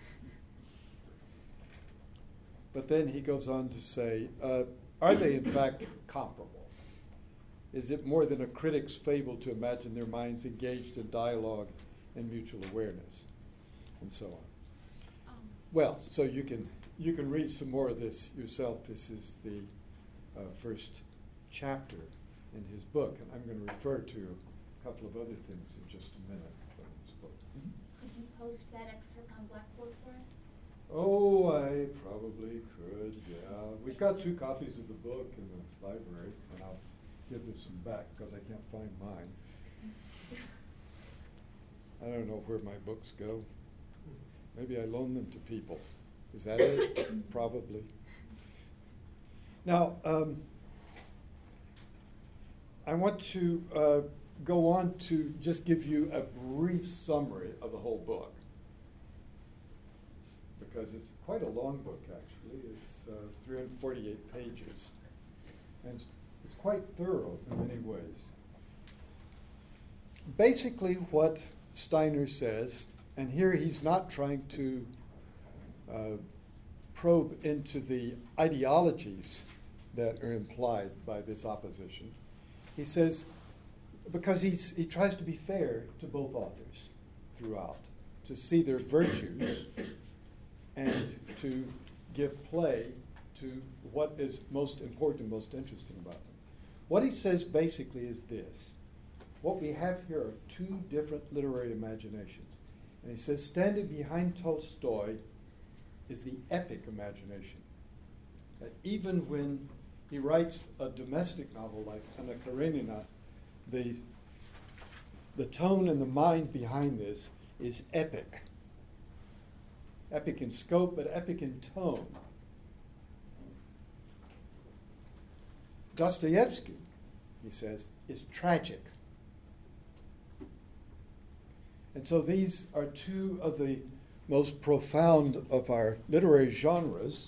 But then he goes on to say, uh, are they in fact comparable? Is it more than a critic's fable to imagine their minds engaged in dialogue and mutual awareness? And so on. Um, Well, so you can you can read some more of this yourself. This is the uh, first chapter in his book, and I'm going to refer to a couple of other things in just a minute from his book. Could you post that excerpt on Blackboard for us? Oh, I probably could, yeah. We've got two copies of the book in the library, and I'll give this one back because I can't find mine. I don't know where my books go. Maybe I loan them to people. Is that it? Probably. Now, um, I want to uh, go on to just give you a brief summary of the whole book, because it's quite a long book, actually. It's uh, three hundred forty-eight pages, and it's, it's quite thorough in many ways. Basically, what Steiner says, and here he's not trying to uh, probe into the ideologies that are implied by this opposition. He says, because he's, he tries to be fair to both authors throughout, to see their virtues and to give play to what is most important and most interesting about them. What he says basically is this. What we have here are two different literary imaginations. And he says standing behind Tolstoy is the epic imagination. That even when he writes a domestic novel like Anna Karenina, the, the tone and the mind behind this is epic. Epic in scope, but epic in tone. Dostoevsky, he says, is tragic. And so these are two of the most profound of our literary genres,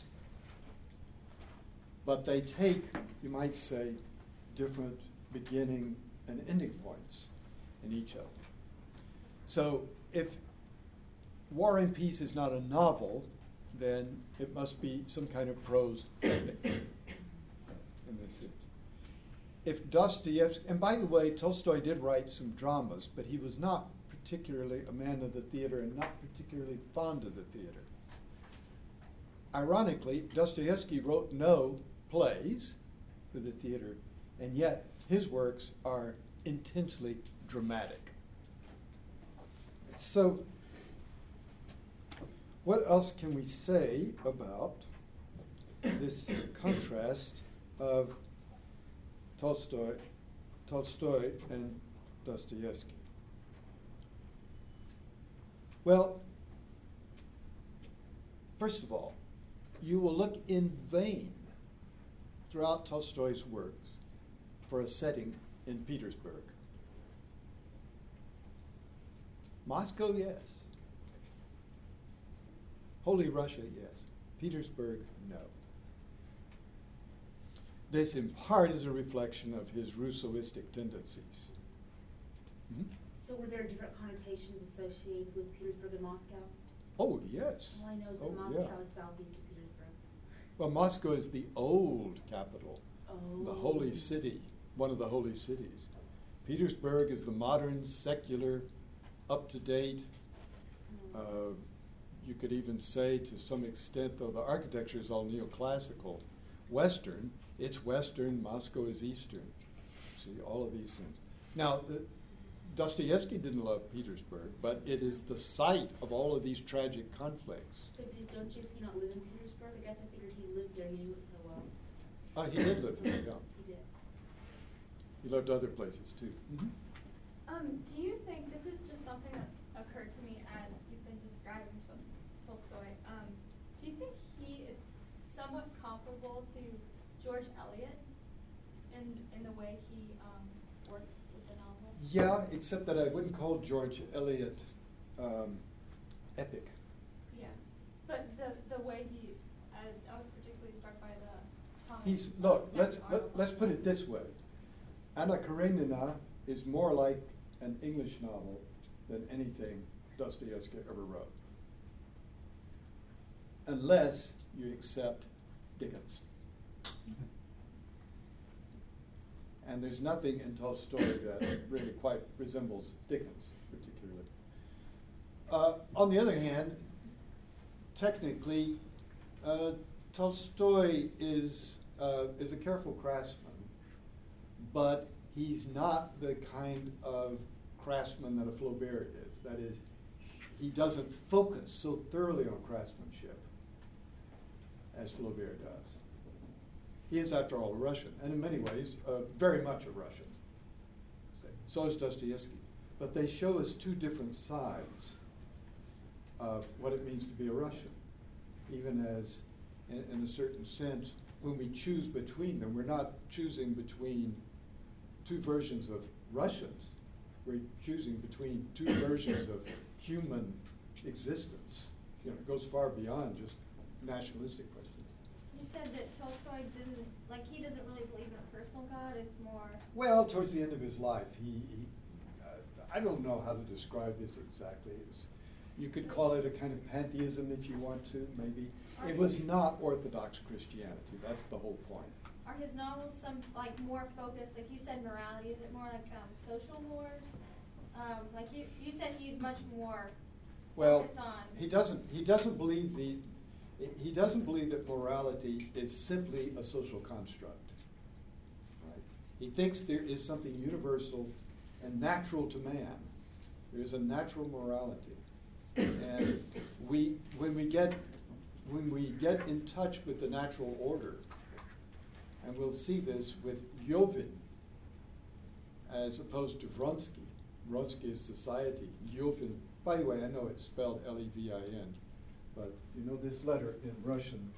but they take, you might say, different beginning and ending points in each of them. So if War and Peace is not a novel, then it must be some kind of prose epic in this sense. If Dostoevsky, and by the way, Tolstoy did write some dramas, but he was not particularly a man of the theater and not particularly fond of the theater. Ironically, Dostoevsky wrote no plays for the theater, and yet his works are intensely dramatic. So, what else can we say about this contrast of Tolstoy, Tolstoy and Dostoevsky? Well, first of all, you will look in vain throughout Tolstoy's works for a setting in Petersburg. Moscow, yes. Holy Russia, yes. Petersburg, no. This in part is a reflection of his Rousseauistic tendencies. Hmm? So were there different connotations associated with Petersburg and Moscow? Oh, yes. All I know is that Oh, Moscow yeah. is southeast of Petersburg. Well, Moscow is the old capital, Oh. the holy city, one of the holy cities. Petersburg is the modern, secular, up-to-date, Hmm. uh, you could even say to some extent, though the architecture is all neoclassical, Western, it's Western, Moscow is Eastern. See, all of these things. Now, the, Dostoevsky didn't love Petersburg, but it is the site of all of these tragic conflicts. So did Dostoevsky not live in Petersburg? I guess I figured he lived there. He knew it so well. Uh, he did live there, yeah. He did. He lived other places, too. Mm-hmm. Um, do you think, this is just something that's occurred to me as you've been describing Tol- Tolstoy, um, do you think he is somewhat comparable to George Eliot in, in the way he um, works with the novel? Yeah, except that I wouldn't call George Eliot um, epic. Yeah, but the, the way he, I, I was particularly struck by the Thomas. He's, look, uh, let's, Matthew let, let's put it this way. Anna Karenina is more like an English novel than anything Dostoevsky ever wrote. Unless you accept Dickens. And there's nothing in Tolstoy that really quite resembles Dickens, particularly. Uh, on the other hand, technically, uh, Tolstoy is, uh, is a careful craftsman, but he's not the kind of craftsman that a Flaubert is. That is, he doesn't focus so thoroughly on craftsmanship as Flaubert does. He is, after all, a Russian, and in many ways, uh, very much a Russian. So is Dostoevsky. But they show us two different sides of what it means to be a Russian, even as, in, in a certain sense, when we choose between them, we're not choosing between two versions of Russians. We're choosing between two versions of human existence. You know, it goes far beyond just nationalistic questions. You said that Tolstoy didn't, like, he doesn't really believe in a personal God, it's more. Well, towards the end of his life, he, he uh, I don't know how to describe this exactly. It was, you could call it a kind of pantheism if you want to, maybe. It was not Orthodox Christianity, that's the whole point. Are his novels some, like, more focused, like you said morality, is it more like um, social mores? Um, like you, you said he's much more Well, focused on. he doesn't, he doesn't believe the, he doesn't believe that morality is simply a social construct. Right? He thinks there is something universal and natural to man. There is a natural morality. And we, when we get, when we get in touch with the natural order, and we'll see this with Jovin, as opposed to Vronsky. Vronsky is society. Levin, by the way, I know it's spelled L E V I N, but you know this letter in Russian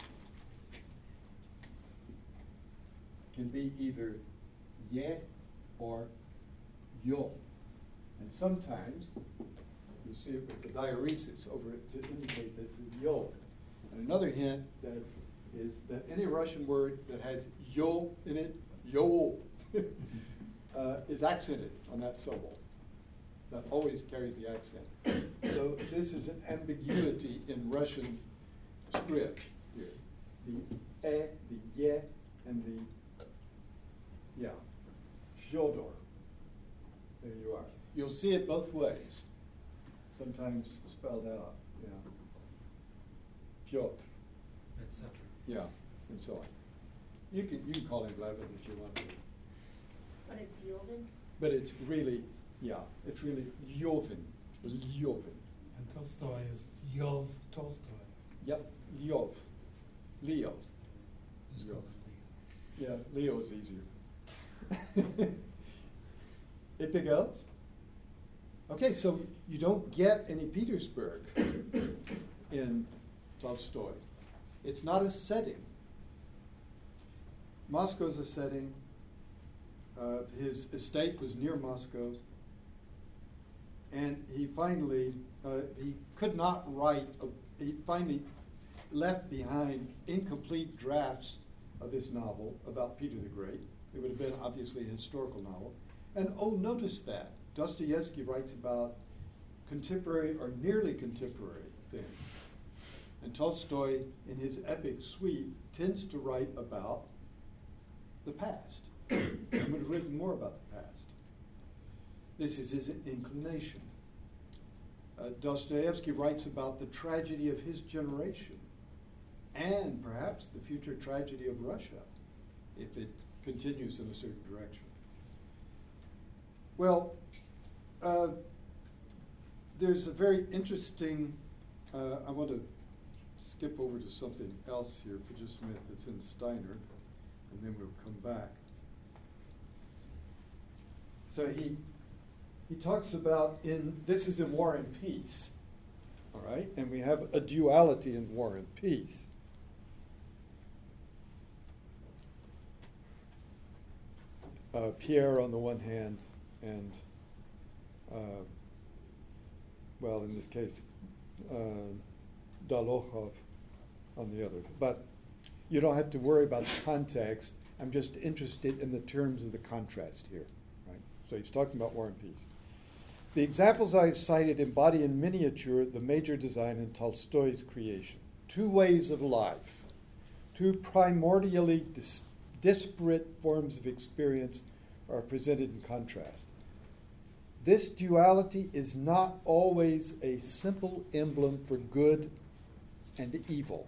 can be either ye or yo. And sometimes you see it with the diaeresis over it to indicate that it's a yo. And another hint that is that any Russian word that has yo in it, yo, uh, is accented on that syllable. That always carries the accent. So this is an ambiguity in Russian script here. The e, the ye, and the, yeah, Fyodor. There you are. You'll see it both ways, sometimes spelled out, yeah. Pyotr. et cetera. Yeah, and so on. You can, you can call him Levin if you want to. But it's Yovin? But it's really, yeah, it's really Levin, Levin. And Tolstoy is Yov Tolstoy. Yep, Lyov, Leo. He's Leo. called Yeah, Leo is easier. Anything else? Okay, so you don't get any Petersburg in Tolstoy. It's not a setting. Moscow's a setting. Uh, his estate was near Moscow. And he finally, uh, he could not write, a, he finally left behind incomplete drafts of this novel about Peter the Great. It would have been obviously a historical novel. And oh, notice that. Dostoevsky writes about contemporary or nearly contemporary things. And Tolstoy, in his epic suite, tends to write about the past. He would have written more about the past. This is his inclination. Uh, Dostoevsky writes about the tragedy of his generation and perhaps the future tragedy of Russia if it continues in a certain direction. Well, uh, there's a very interesting, uh, I want to skip over to something else here for just a minute that's in Steiner, and then we'll come back. So he he talks about in, this is in War and Peace, all right? And we have a duality in War and Peace. Uh, Pierre on the one hand, and, uh, well, in this case, uh, Dolokhov on the other. But you don't have to worry about the context. I'm just interested in the terms of the contrast here, right? So he's talking about War and Peace. The examples I've cited embody in miniature the major design in Tolstoy's creation. Two ways of life, two primordially dis- disparate forms of experience are presented in contrast. This duality is not always a simple emblem for good and evil.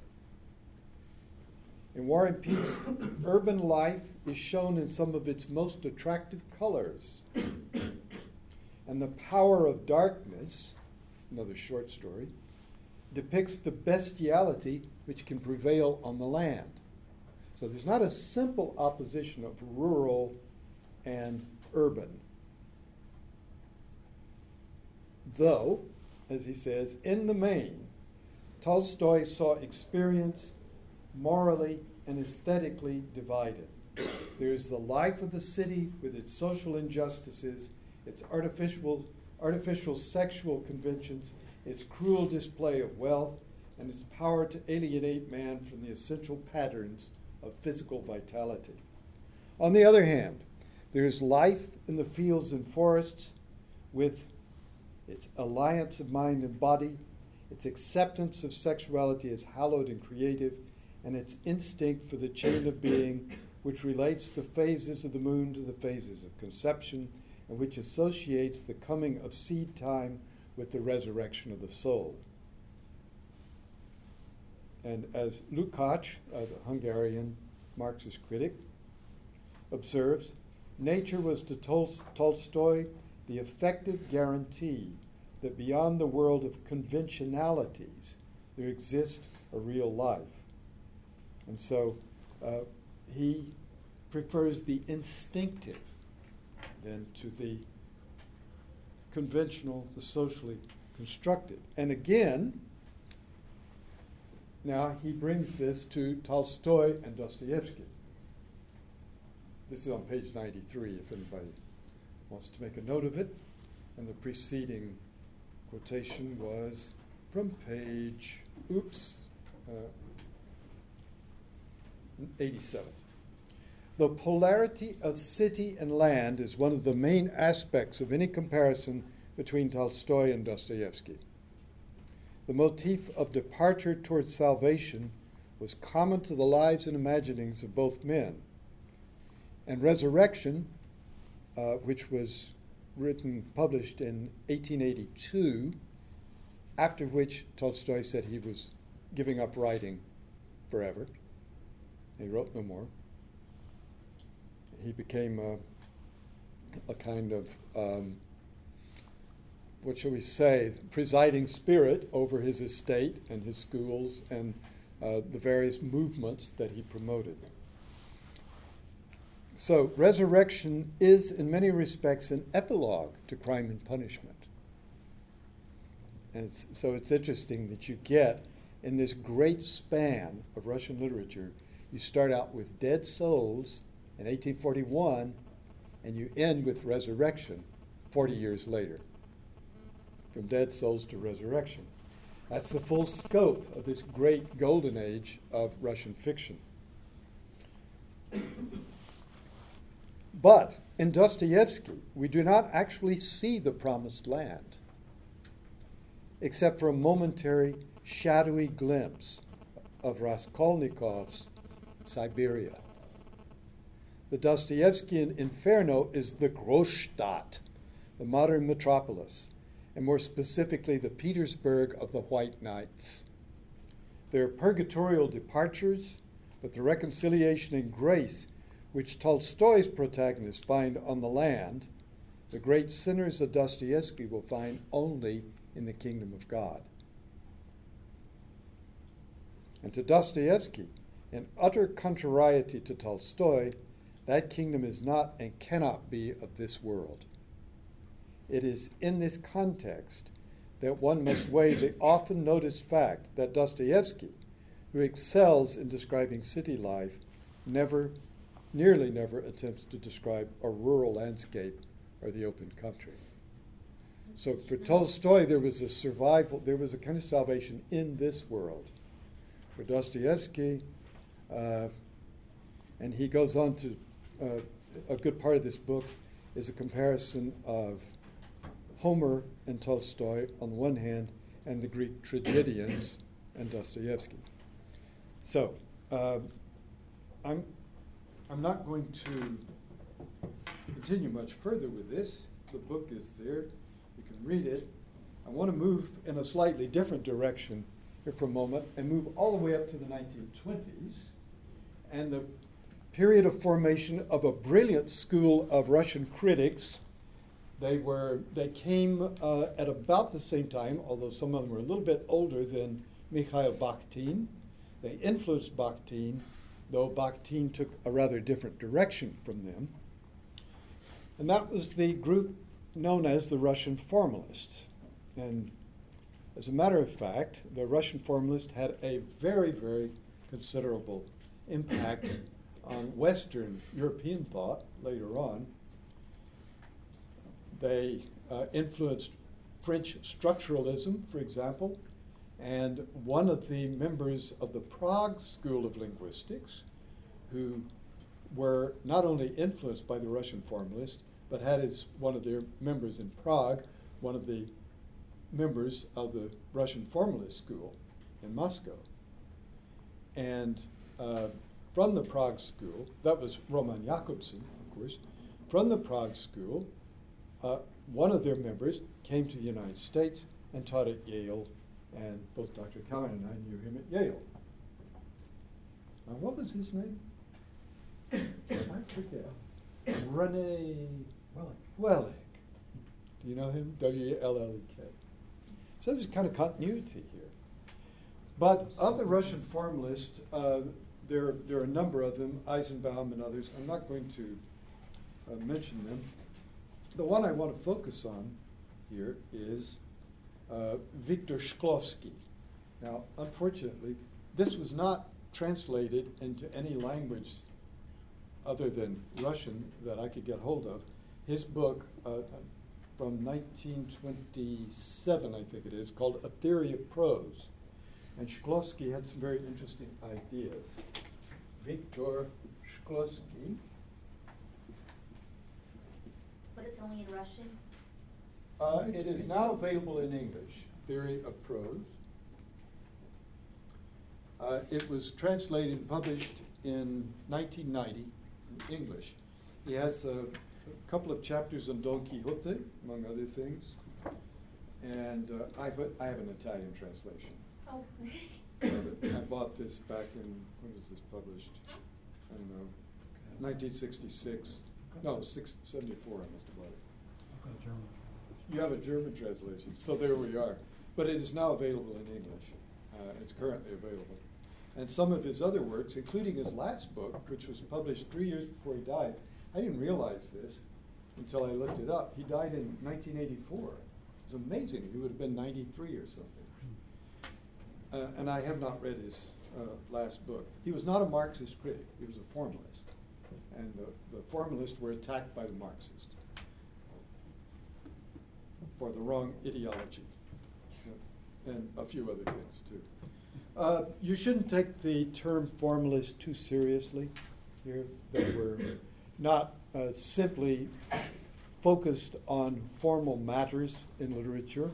In War and Peace, urban life is shown in some of its most attractive colors. And the power of darkness, another short story, depicts the bestiality which can prevail on the land. So there's not a simple opposition of rural and urban. Though, as he says, in the main, Tolstoy saw experience morally and aesthetically divided. There's the life of the city with its social injustices, its artificial, artificial sexual conventions, its cruel display of wealth, and its power to alienate man from the essential patterns of physical vitality. On the other hand, there's life in the fields and forests with its alliance of mind and body, its acceptance of sexuality as hallowed and creative, and its instinct for the chain of being which relates the phases of the moon to the phases of conception, and which associates the coming of seed time with the resurrection of the soul. And as Lukács, uh, the Hungarian Marxist critic, observes, nature was to Tol- Tolstoy the effective guarantee that beyond the world of conventionalities there exists a real life. And so uh, he prefers the instinctive, than to the conventional, the socially constructed. And again, now he brings this to Tolstoy and Dostoevsky. This is on page ninety-three, if anybody wants to make a note of it. And the preceding quotation was from page, oops, uh, eighty-seven. The polarity of city and land is one of the main aspects of any comparison between Tolstoy and Dostoevsky. The motif of departure towards salvation was common to the lives and imaginings of both men. And Resurrection, uh, which was written, published in eighteen eighty-two, after which Tolstoy said he was giving up writing forever. He wrote no more. He became a, a kind of, um, what shall we say, presiding spirit over his estate and his schools and uh, the various movements that he promoted. So Resurrection is, in many respects, an epilogue to Crime and Punishment. And it's, so it's interesting that you get, in this great span of Russian literature, you start out with Dead Souls in eighteen forty-one, and you end with Resurrection forty years later. From Dead Souls to Resurrection. That's the full scope of this great golden age of Russian fiction. But in Dostoevsky, we do not actually see the promised land, except for a momentary, shadowy glimpse of Raskolnikov's Siberia. The Dostoevskian Inferno is the Großstadt, the modern metropolis, and more specifically the Petersburg of the White Knights. There are purgatorial departures, but the reconciliation and grace which Tolstoy's protagonists find on the land, the great sinners of Dostoevsky will find only in the kingdom of God. And to Dostoevsky, in utter contrariety to Tolstoy, that kingdom is not and cannot be of this world. It is in this context that one must weigh the often noticed fact that Dostoevsky, who excels in describing city life, never, nearly never attempts to describe a rural landscape or the open country. So for Tolstoy, there was a survival, there was a kind of salvation in this world. For Dostoevsky, uh, and he goes on to, uh, a good part of this book is a comparison of Homer and Tolstoy on the one hand, and the Greek tragedians and Dostoevsky. So, uh, I'm, I'm not going to continue much further with this. The book is there. You can read it. I want to move in a slightly different direction here for a moment and move all the way up to the nineteen twenties and the period of formation of a brilliant school of Russian critics. They were they came uh, at about the same time, although some of them were a little bit older than Mikhail Bakhtin. They influenced Bakhtin, though Bakhtin took a rather different direction from them. And that was the group known as the Russian formalists. And as a matter of fact, the Russian formalists had a very, very considerable impact on Western European thought later on. They uh, influenced French structuralism, for example, and one of the members of the Prague School of Linguistics, who were not only influenced by the Russian formalists, but had as one of their members in Prague, one of the members of the Russian formalist school in Moscow. And uh, from the Prague School, that was Roman Jakobson, of course, from the Prague School, uh, one of their members came to the United States and taught at Yale, and both Doctor Cowan and I knew him at Yale. Now, what was his name? I forget. Rene Wellick. Wellick. Do you know him? W L L E K. So there's kind of continuity here. But of the Russian formalists, uh, there, there are a number of them, Eisenbaum and others. I'm not going to uh, mention them. the one I want to focus on here is uh, Viktor Shklovsky. Now, unfortunately, this was not translated into any language other than Russian that I could get hold of. His book uh, from nineteen twenty-seven, I think it is, called A Theory of Prose. And Shklovsky had some very interesting ideas. Viktor Shklovsky. But it's only in Russian? Uh, it is now available in English, Theory of Prose. Uh, it was translated and published in nineteen ninety in English. He has a, a couple of chapters on Don Quixote, among other things. And uh, I've, I have an Italian translation. Oh. I bought this back in, when was this published? I don't know, nineteen sixty-six. No, six, seventy-four I must have bought it. I've got a German. You have a German translation, so there we are. But it is now available in English. Uh, it's currently available. And some of his other works, including his last book, which was published three years before he died. I didn't realize this until I looked it up. He died in nineteen eighty-four. It's amazing. He would have been ninety-three or something. Uh, and I have not read his uh, last book. He was not a Marxist critic. He was a formalist. And the, the formalists were attacked by the Marxists for the wrong ideology, and a few other things too. Uh, you shouldn't take the term formalist too seriously here, that we're not uh, simply focused on formal matters in literature.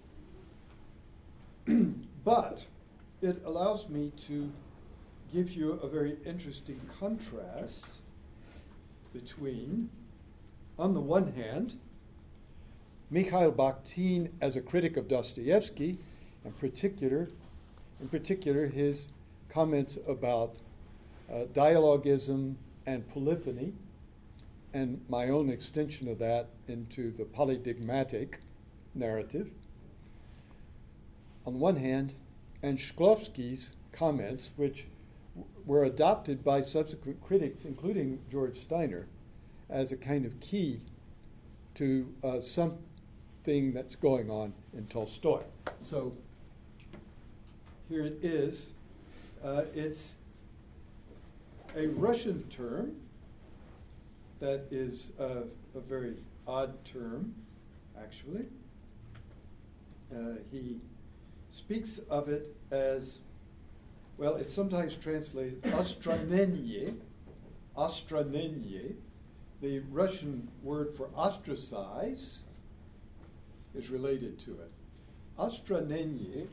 But it allows me to give you a very interesting contrast between, on the one hand, Mikhail Bakhtin as a critic of Dostoevsky, in particular, in particular his comments about uh, dialogism and polyphony, and my own extension of that into the polydigmatic narrative, on the one hand, and Shklovsky's comments, which w- were adopted by subsequent critics, including George Steiner, as a kind of key to uh, something that's going on in Tolstoy. So here it is. Uh, it's a Russian term that is uh, a very odd term, actually. Uh, he speaks of it as, well, it's sometimes translated ostranenye, ostranenye. The Russian word for ostracize is related to it. Ostranenye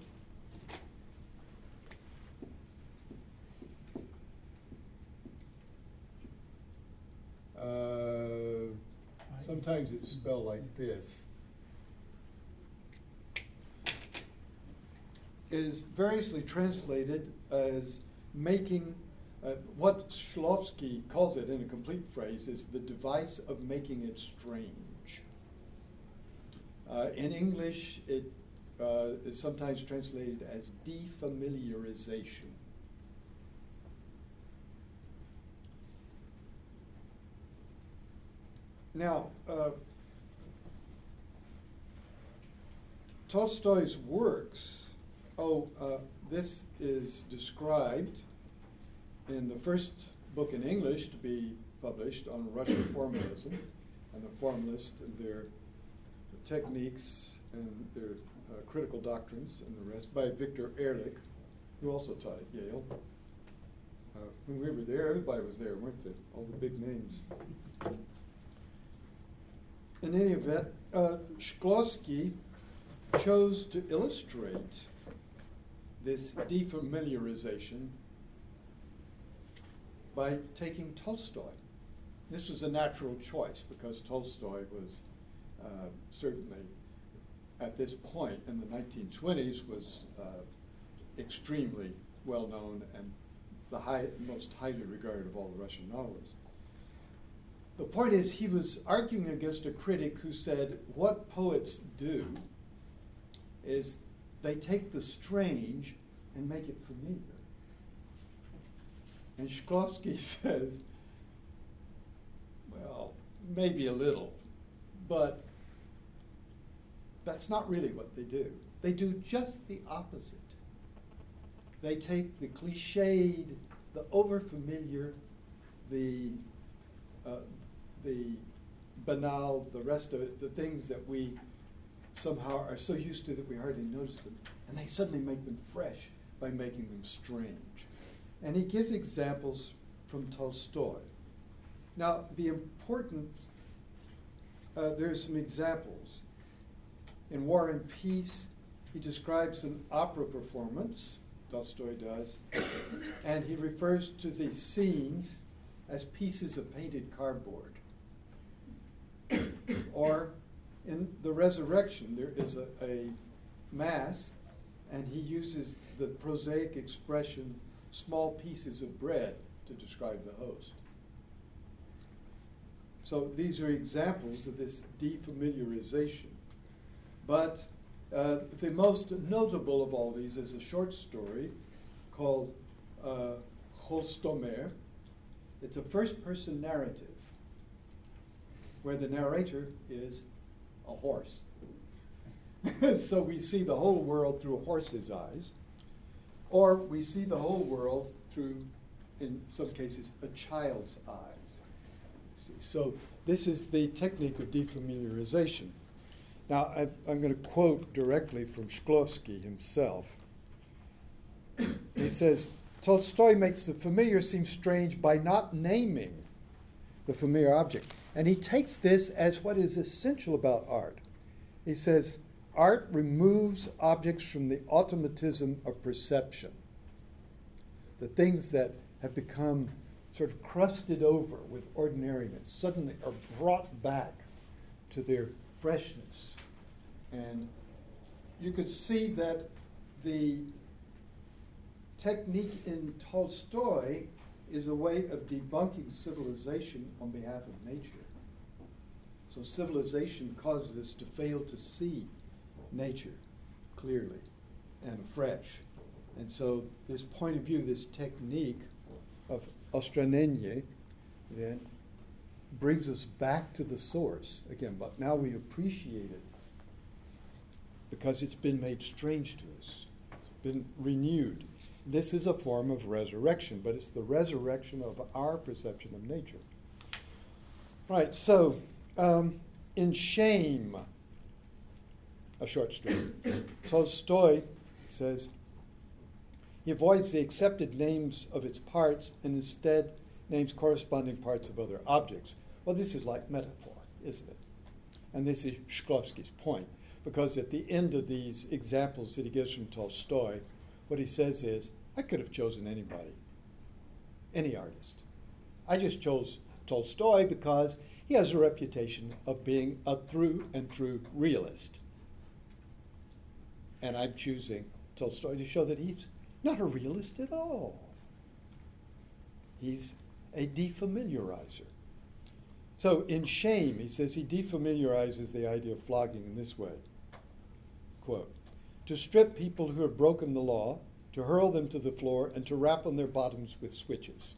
uh, sometimes it's spelled like this. Is variously translated as making, uh, what Shklovsky calls it in a complete phrase is the device of making it strange. Uh, in English, it uh, is sometimes translated as defamiliarization. Now, uh, Tolstoy's works, oh, uh, this is described in the first book in English to be published on Russian formalism and the formalists and their techniques and their uh, critical doctrines and the rest by Victor Ehrlich, who also taught at Yale. Uh, when we were there, everybody was there, weren't they? All the big names. In any event, uh, Shklovsky chose to illustrate this defamiliarization by taking Tolstoy. This was a natural choice because Tolstoy was uh, certainly, at this point in the nineteen twenties, was uh, extremely well known and the high, most highly regarded of all the Russian novelists. The point is, he was arguing against a critic who said what poets do is they take the strange and make it familiar. And Shklovsky says, well, maybe a little, But that's not really what they do. They do just the opposite. They take the cliched, the overfamiliar, the uh, the banal, the rest of it, the things that we somehow are so used to that we hardly notice them, and they suddenly make them fresh by making them strange. And he gives examples from Tolstoy. Now, the important, uh, there's some examples. In War and Peace, he describes an opera performance, Tolstoy does, and he refers to the scenes as pieces of painted cardboard. Or in The Resurrection, there is a, a mass, and he uses the prosaic expression, small pieces of bread, to describe the host. So these are examples of this defamiliarization. But uh, the most notable of all these is a short story called uh, Holstomer. It's a first-person narrative where the narrator is a horse. So we see the whole world through a horse's eyes, or we see the whole world through, in some cases, a child's eyes. See, so this is the technique of defamiliarization. Now, I, I'm going to quote directly from Shklovsky himself. He says, Tolstoy makes the familiar seem strange by not naming the familiar object. And he takes this as what is essential about art. He says, art removes objects from the automatism of perception. The things that have become sort of crusted over with ordinariness suddenly are brought back to their freshness. And you could see that the technique in Tolstoy is a way of debunking civilization on behalf of nature. So civilization causes us to fail to see nature clearly and afresh. And so this point of view, this technique of Ostranenie, then brings us back to the source again, but now we appreciate it because it's been made strange to us. It's been renewed. This is a form of resurrection, but it's the resurrection of our perception of nature. Right, so um, in Shame, a short story, Tolstoy says, he avoids the accepted names of its parts and instead names corresponding parts of other objects. Well, this is like metaphor, isn't it? And this is Shklovsky's point, because at the end of these examples that he gives from Tolstoy, what he says is, I could have chosen anybody, any artist. I just chose Tolstoy because he has a reputation of being a through and through realist. And I'm choosing Tolstoy to show that he's not a realist at all. He's a defamiliarizer. So in Shame, he says he defamiliarizes the idea of flogging in this way. Quote, to strip people who have broken the law, to hurl them to the floor, and to rap on their bottoms with switches.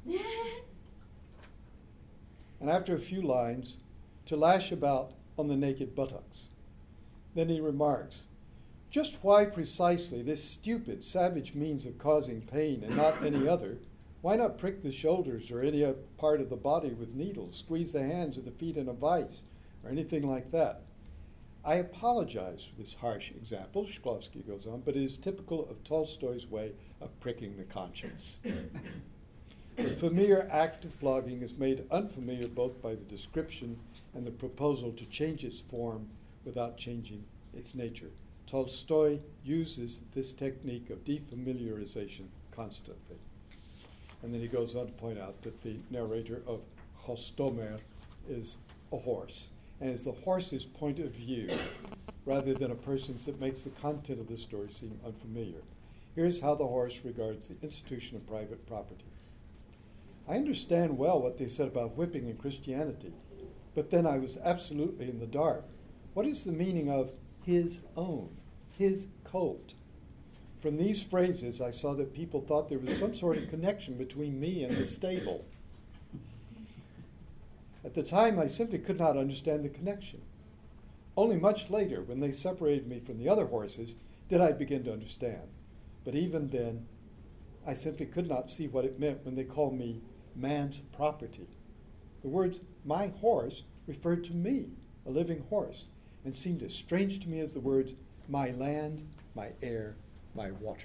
And after a few lines, to lash about on the naked buttocks. Then he remarks, just why precisely this stupid, savage means of causing pain and not any other? Why not prick the shoulders or any other part of the body with needles, squeeze the hands or the feet in a vice, or anything like that? I apologize for this harsh example, Shklovsky goes on, but it is typical of Tolstoy's way of pricking the conscience. The familiar act of flogging is made unfamiliar both by the description and the proposal to change its form without changing its nature. Tolstoy uses this technique of defamiliarization constantly. And then he goes on to point out that the narrator of Holstomer is a horse, and it's the horse's point of view rather than a person's that makes the content of the story seem unfamiliar. Here's how the horse regards the institution of private property. I understand well what they said about whipping in Christianity, but then I was absolutely in the dark. What is the meaning of his own, his colt? From these phrases, I saw that people thought there was some sort of connection between me and the stable. At the time, I simply could not understand the connection. Only much later, when they separated me from the other horses, did I begin to understand. But even then, I simply could not see what it meant when they called me man's property. The words my horse referred to me, a living horse, and seemed as strange to me as the words my land, my air, my water.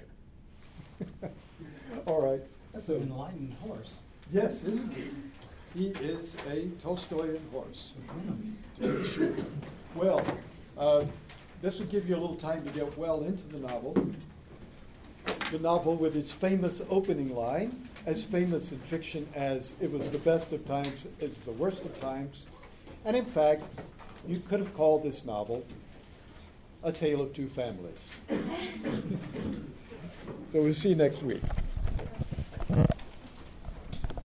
All right. That's an enlightened horse. Yes, isn't he? He is a Tolstoyan horse. To be sure. Well, uh, this will give you a little time to get well into the novel. The novel with its famous opening line, as famous in fiction as it was the best of times, it's the worst of times. And in fact, you could have called this novel A Tale of Two Families. So we'll see you next week.